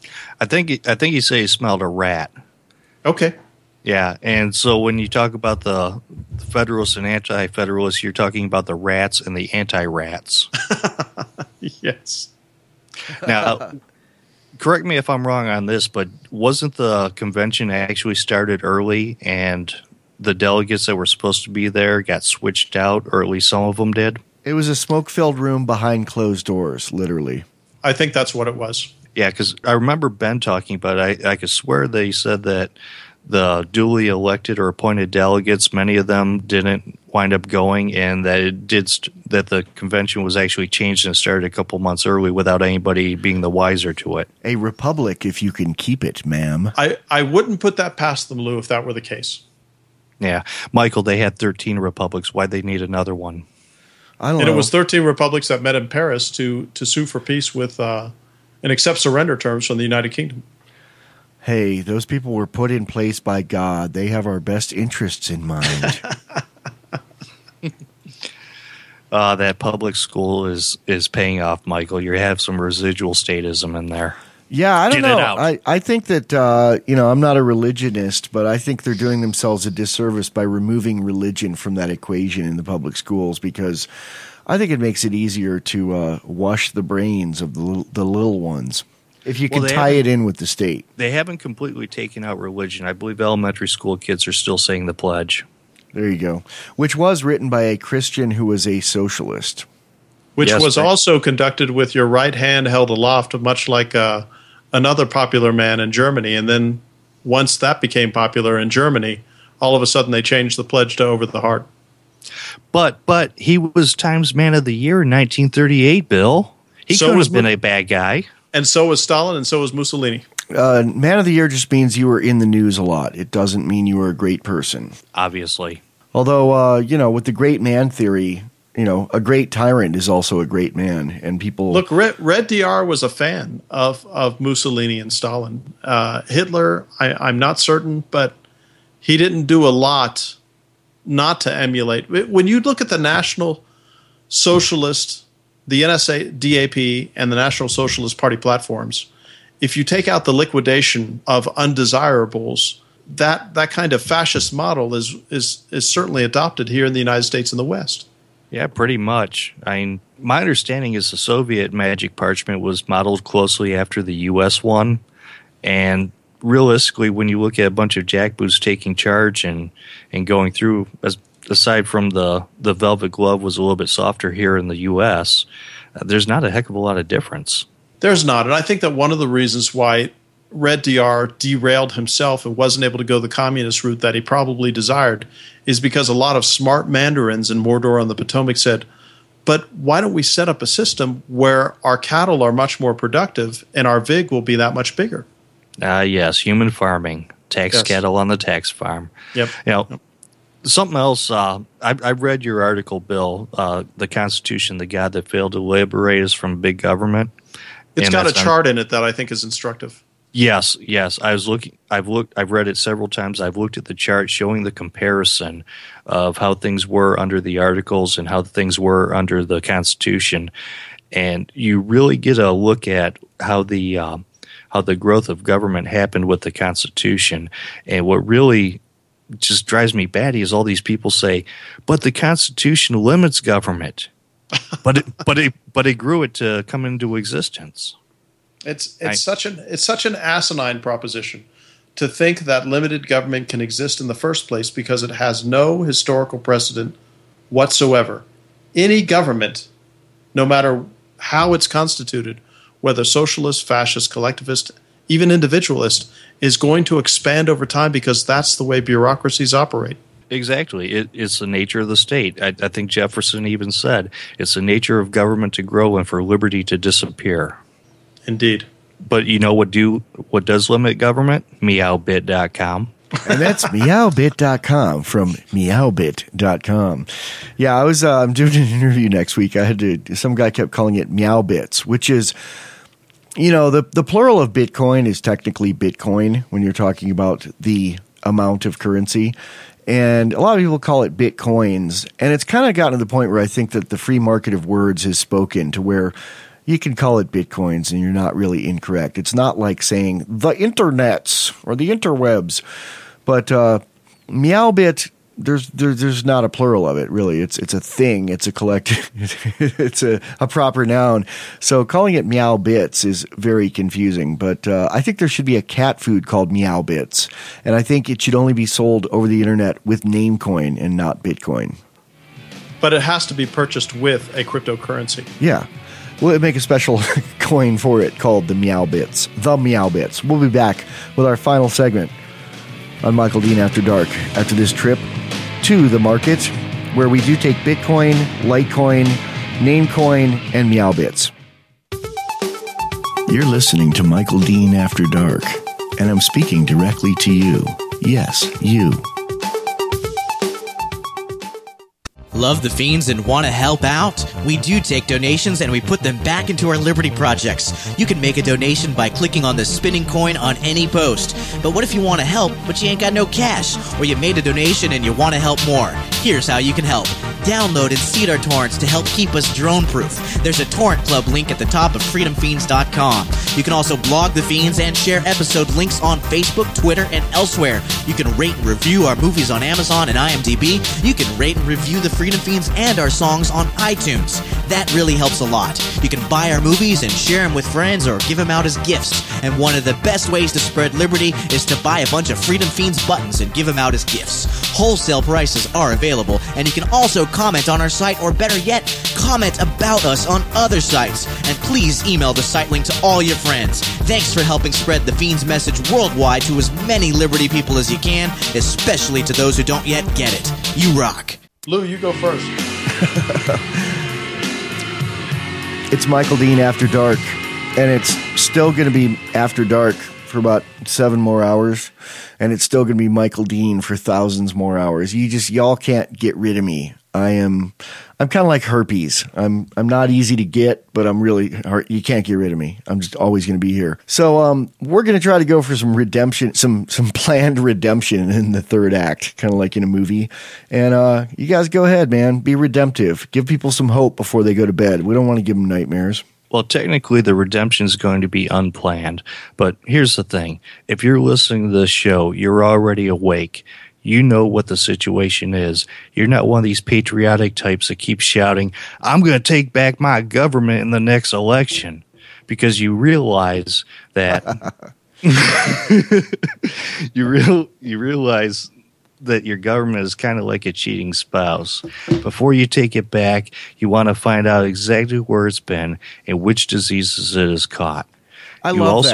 I think I think he said he smelled a rat. Okay. Yeah, and so when you talk about the Federalists and Anti-Federalists, you're talking about the rats and the anti-rats. Yes. Now, correct me if I'm wrong on this, but wasn't the convention actually started early and the delegates that were supposed to be there got switched out, or at least some of them did? It was a smoke-filled room behind closed doors, literally. I think that's what it was. Yeah, because I remember Ben talking about it. I, I could swear they said that the duly elected or appointed delegates, many of them didn't wind up going, and that it did st- that the convention was actually changed and started a couple months early without anybody being the wiser to it. A republic, if you can keep it, ma'am. I, I wouldn't put that past them, Lou, if that were the case. Yeah, Michael, they had thirteen republics. Why'd they need another one? I don't and know. it was thirteen republics that met in Paris to to sue for peace with uh, and accept surrender terms from the United Kingdom. Hey, those people were put in place by God. They have our best interests in mind. uh, that public school is is paying off, Michael. You have some residual statism in there. Yeah, I don't Get it know. out. I, I think that, uh, you know, I'm not a religionist, but I think they're doing themselves a disservice by removing religion from that equation in the public schools, because I think it makes it easier to uh, wash the brains of the little, the little ones if you can Well, they tie haven't- it in with the state. They haven't completely taken out religion. I believe elementary school kids are still saying the pledge. There you go. Which was written by a Christian who was a socialist. Which Yes, was but- also conducted with your right hand held aloft, much like uh, another popular man in Germany. And then once that became popular in Germany, all of a sudden they changed the pledge to over the heart. But but he was Times Man of the Year in nineteen thirty-eight, Bill. He So could was have been Mu- a bad guy. And so was Stalin, and so was Mussolini. Uh, Man of the Year just means you were in the news a lot. It doesn't mean you were a great person. Obviously. Although, uh, you know, with the great man theory, you know, a great tyrant is also a great man. And people Look, Red, Red D R was a fan of, of Mussolini and Stalin. Uh, Hitler, I, I'm not certain, but he didn't do a lot not to emulate. When you look at the National Socialist, the N S A D A P, and the National Socialist Party platforms, if you take out the liquidation of undesirables, that that kind of fascist model is is is certainly adopted here in the United States and the West. Yeah, pretty much. I mean, my understanding is the Soviet magic parchment was modeled closely after the U S one. And realistically, when you look at a bunch of jackboots taking charge and, and going through, as, aside from the, the velvet glove was a little bit softer here in the U S, uh, there's not a heck of a lot of difference. There's not. And I think that one of the reasons why Red D R derailed himself and wasn't able to go the communist route that he probably desired is because a lot of smart mandarins in Mordor on the Potomac said, but why don't we set up a system where our cattle are much more productive and our vig will be that much bigger? Ah, uh, yes, human farming. Tax yes. cattle on the tax farm. Yep. You know, yep. Something else, uh, I, I read your article, Bill, uh, The Constitution, the God That Failed to Liberate Us from Big Government. It's got a chart in it that I think is instructive. Yes, yes. I was looking. I've looked. I've read it several times. I've looked at the chart showing the comparison of how things were under the Articles and how things were under the Constitution, and you really get a look at how the um, how the growth of government happened with the Constitution. And what really just drives me batty is all these people say, "But the Constitution limits government," but it, but it but it grew it to come into existence. It's it's I, such an it's such an asinine proposition to think that limited government can exist in the first place because it has no historical precedent whatsoever. Any government, no matter how it's constituted, whether socialist, fascist, collectivist, even individualist, is going to expand over time because that's the way bureaucracies operate. Exactly. It, it's the nature of the state. I, I think Jefferson even said it's the nature of government to grow and for liberty to disappear. Indeed. But you know what do what does limit government? meow bit dot com. And that's meow bit dot com from meow bit dot com. Yeah, I was uh, I'm doing an interview next week. I had to some guy kept calling it Meowbits, which is, you know, the the plural of Bitcoin is technically Bitcoin when you're talking about the amount of currency. And a lot of people call it Bitcoins. And it's kind of gotten to the point where I think that the free market of words has spoken to where you can call it Bitcoins and you're not really incorrect. It's not like saying the internets or the interwebs. But uh, Meowbit, there's, there's there's not a plural of it, really. It's it's a thing. It's a collective. It's a, a proper noun. So calling it Meowbits is very confusing. But uh, I think there should be a cat food called Meowbits. And I think it should only be sold over the internet with Namecoin and not Bitcoin. But it has to be purchased with a cryptocurrency. Yeah. We'll make a special coin for it called the Meowbits. The Meowbits. We'll be back with our final segment on Michael Dean After Dark after this trip to the market where we do take Bitcoin, Litecoin, Namecoin, and Meowbits. You're listening to Michael Dean After Dark, and I'm speaking directly to you. Yes, you. Love the Fiends and want to help out? We do take donations and we put them back into our Liberty projects. You can make a donation by clicking on the spinning coin on any post. But what if you want to help, but you ain't got no cash? Or you made a donation and you want to help more? Here's how you can help. Download and seed our torrents to help keep us drone-proof. There's a torrent club link at the top of freedom fiends dot com. You can also blog The Fiends and share episode links on Facebook, Twitter, and elsewhere. You can rate and review our movies on Amazon and IMDb. You can rate and review the Freedom Fiends and our songs on iTunes. That really helps a lot. You can buy our movies and share them with friends or give them out as gifts. And one of the best ways to spread liberty is to buy a bunch of Freedom Fiends buttons and give them out as gifts. Wholesale prices are available, and you can also comment on our site, or better yet, comment about us on other sites. And please email the site link to all your friends. Thanks for helping spread the Fiends message worldwide to as many liberty people as you can, especially to those who don't yet get it. You rock. Lou, you go first. It's Michael Dean After Dark, and it's still going to be After Dark for about seven more hours, and it's still going to be Michael Dean for thousands more hours. You just, y'all can't get rid of me. I am, I'm kind of like herpes. I'm, I'm not easy to get, but I'm really hard. You can't get rid of me. I'm just always going to be here. So, um, we're going to try to go for some redemption, some, some planned redemption in the third act, kind of like in a movie. And, uh, you guys go ahead, man. Be redemptive. Give people some hope before they go to bed. We don't want to give them nightmares. Well, technically, the redemption is going to be unplanned. But here's the thing. If you're listening to this show, you're already awake. You know what the situation is. You're not one of these patriotic types that keep shouting, I'm going to take back my government in the next election, because you realize that you real you realize that your government is kind of like a cheating spouse. Before you take it back, you want to find out exactly where it's been and which diseases it has caught. I you love also, that.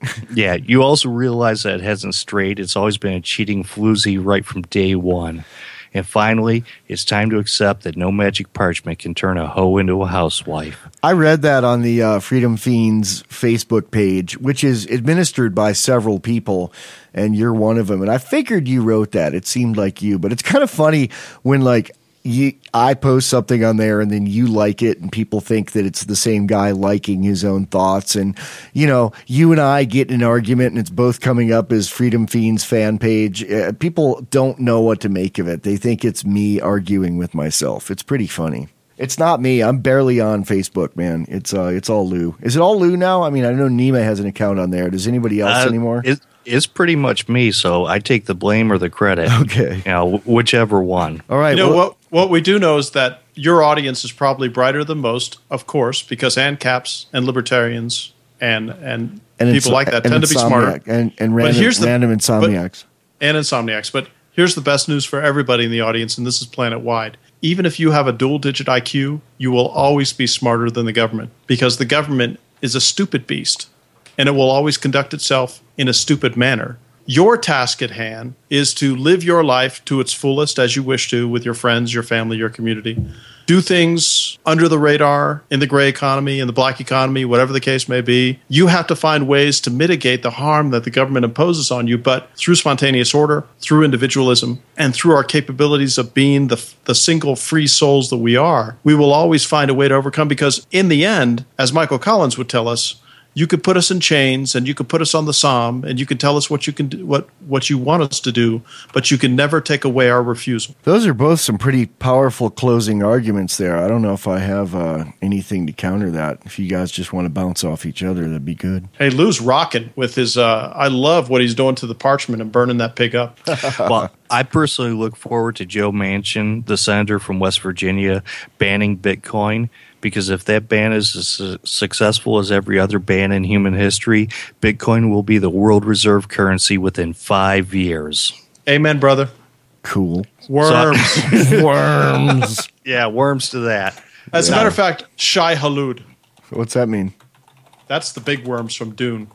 Yeah, you also realize that it hasn't strayed. It's always been a cheating floozy right from day one. And finally, it's time to accept that no magic parchment can turn a hoe into a housewife. I read that on the uh, Freedom Fiends Facebook page, which is administered by several people, and you're one of them. And I figured you wrote that. It seemed like you, but it's kind of funny when, like, You, I post something on there and then you like it and people think that it's the same guy liking his own thoughts. And, you know, you and I get in an argument and it's both coming up as Freedom Fiends fan page. Uh, people don't know what to make of it. They think it's me arguing with myself. It's pretty funny. It's not me. I'm barely on Facebook, man. It's uh, it's all Lou. Is it all Lou now? I mean, I know Nima has an account on there. Does anybody else uh, anymore? It, it's pretty much me, so I take the blame or the credit. Okay. You know, whichever one. All right. You know, well, what, what we do know is that your audience is probably brighter than most, of course, because ANCAPs and libertarians and and, and people like that tend to be smarter. And, and random, here's the, random insomniacs. But, and insomniacs. But here's the best news for everybody in the audience, and this is planet-wide. Even if you have a dual-digit I Q, you will always be smarter than the government, because the government is a stupid beast, and it will always conduct itself in a stupid manner. Your task at hand is to live your life to its fullest as you wish to with your friends, your family, your community. Do things under the radar, in the gray economy, in the black economy, whatever the case may be. You have to find ways to mitigate the harm that the government imposes on you, but through spontaneous order, through individualism, and through our capabilities of being the, the single free souls that we are, we will always find a way to overcome, because in the end, as Michael Collins would tell us, you could put us in chains and you could put us on the Somme and you can tell us what you can do, what, what you want us to do, but you can never take away our refusal. Those are both some pretty powerful closing arguments there. I don't know if I have uh, anything to counter that. If you guys just want to bounce off each other, that'd be good. Hey, Lou's rocking with his, uh, I love what he's doing to the parchment and burning that pig up. Well, I personally look forward to Joe Manchin, the senator from West Virginia, banning Bitcoin. Because if that ban is as successful as every other ban in human history, Bitcoin will be the world reserve currency within five years. Amen, brother. Cool. Worms. So, worms. Yeah, worms to that. As yeah. a matter of fact, Shai Hulud. What's that mean? That's the big worms from Dune.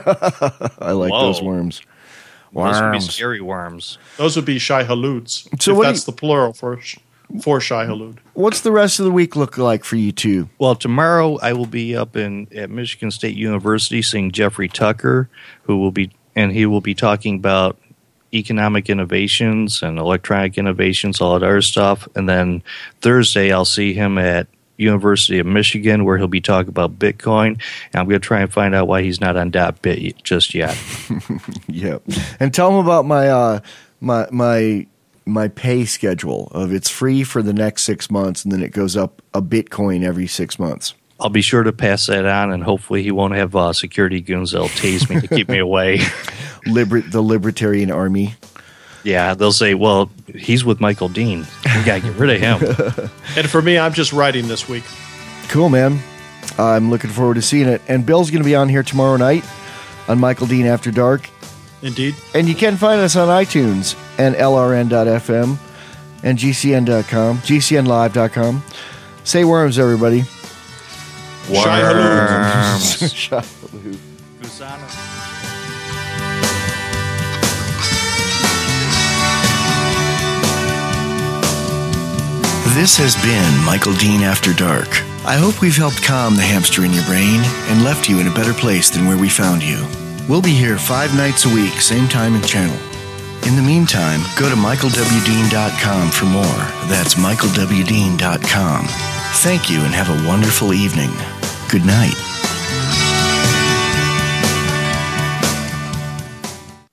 I like Whoa. those worms. Worms. Those would be scary worms. Those would be Shai Huluds. So if what that's you- the plural for for Shai Hulud. What's the rest of the week look like for you two? Well, tomorrow I will be up in at Michigan State University seeing Jeffrey Tucker, who will be and he will be talking about economic innovations and electronic innovations, all that other stuff. And then Thursday I'll see him at University of Michigan, where he'll be talking about Bitcoin. And I'm going to try and find out why he's not on .bit just yet. Yep. And tell him about my uh, my my. my pay schedule of it's free for the next six months and then it goes up a Bitcoin every six months. I'll be sure to pass that on, and hopefully he won't have uh, security goons that'll tase me to keep me away. Liber- the Libertarian Army. Yeah, they'll say, well, he's with Michael Dean. We got to get rid of him. And for me, I'm just writing this week. Cool, man. I'm looking forward to seeing it. And Bill's going to be on here tomorrow night on Michael Dean After Dark. Indeed. And you can find us on iTunes and L R N dot F M and G C N dot com, G C N live dot com. Say worms, everybody. Shai Hulud. Shai Hulud. This has been Michael Dean After Dark. I hope we've helped calm the hamster in your brain and left you in a better place than where we found you. We'll be here five nights a week, same time and channel. In the meantime, go to michael w dean dot com for more. That's michael w dean dot com. Thank you and have a wonderful evening. Good night.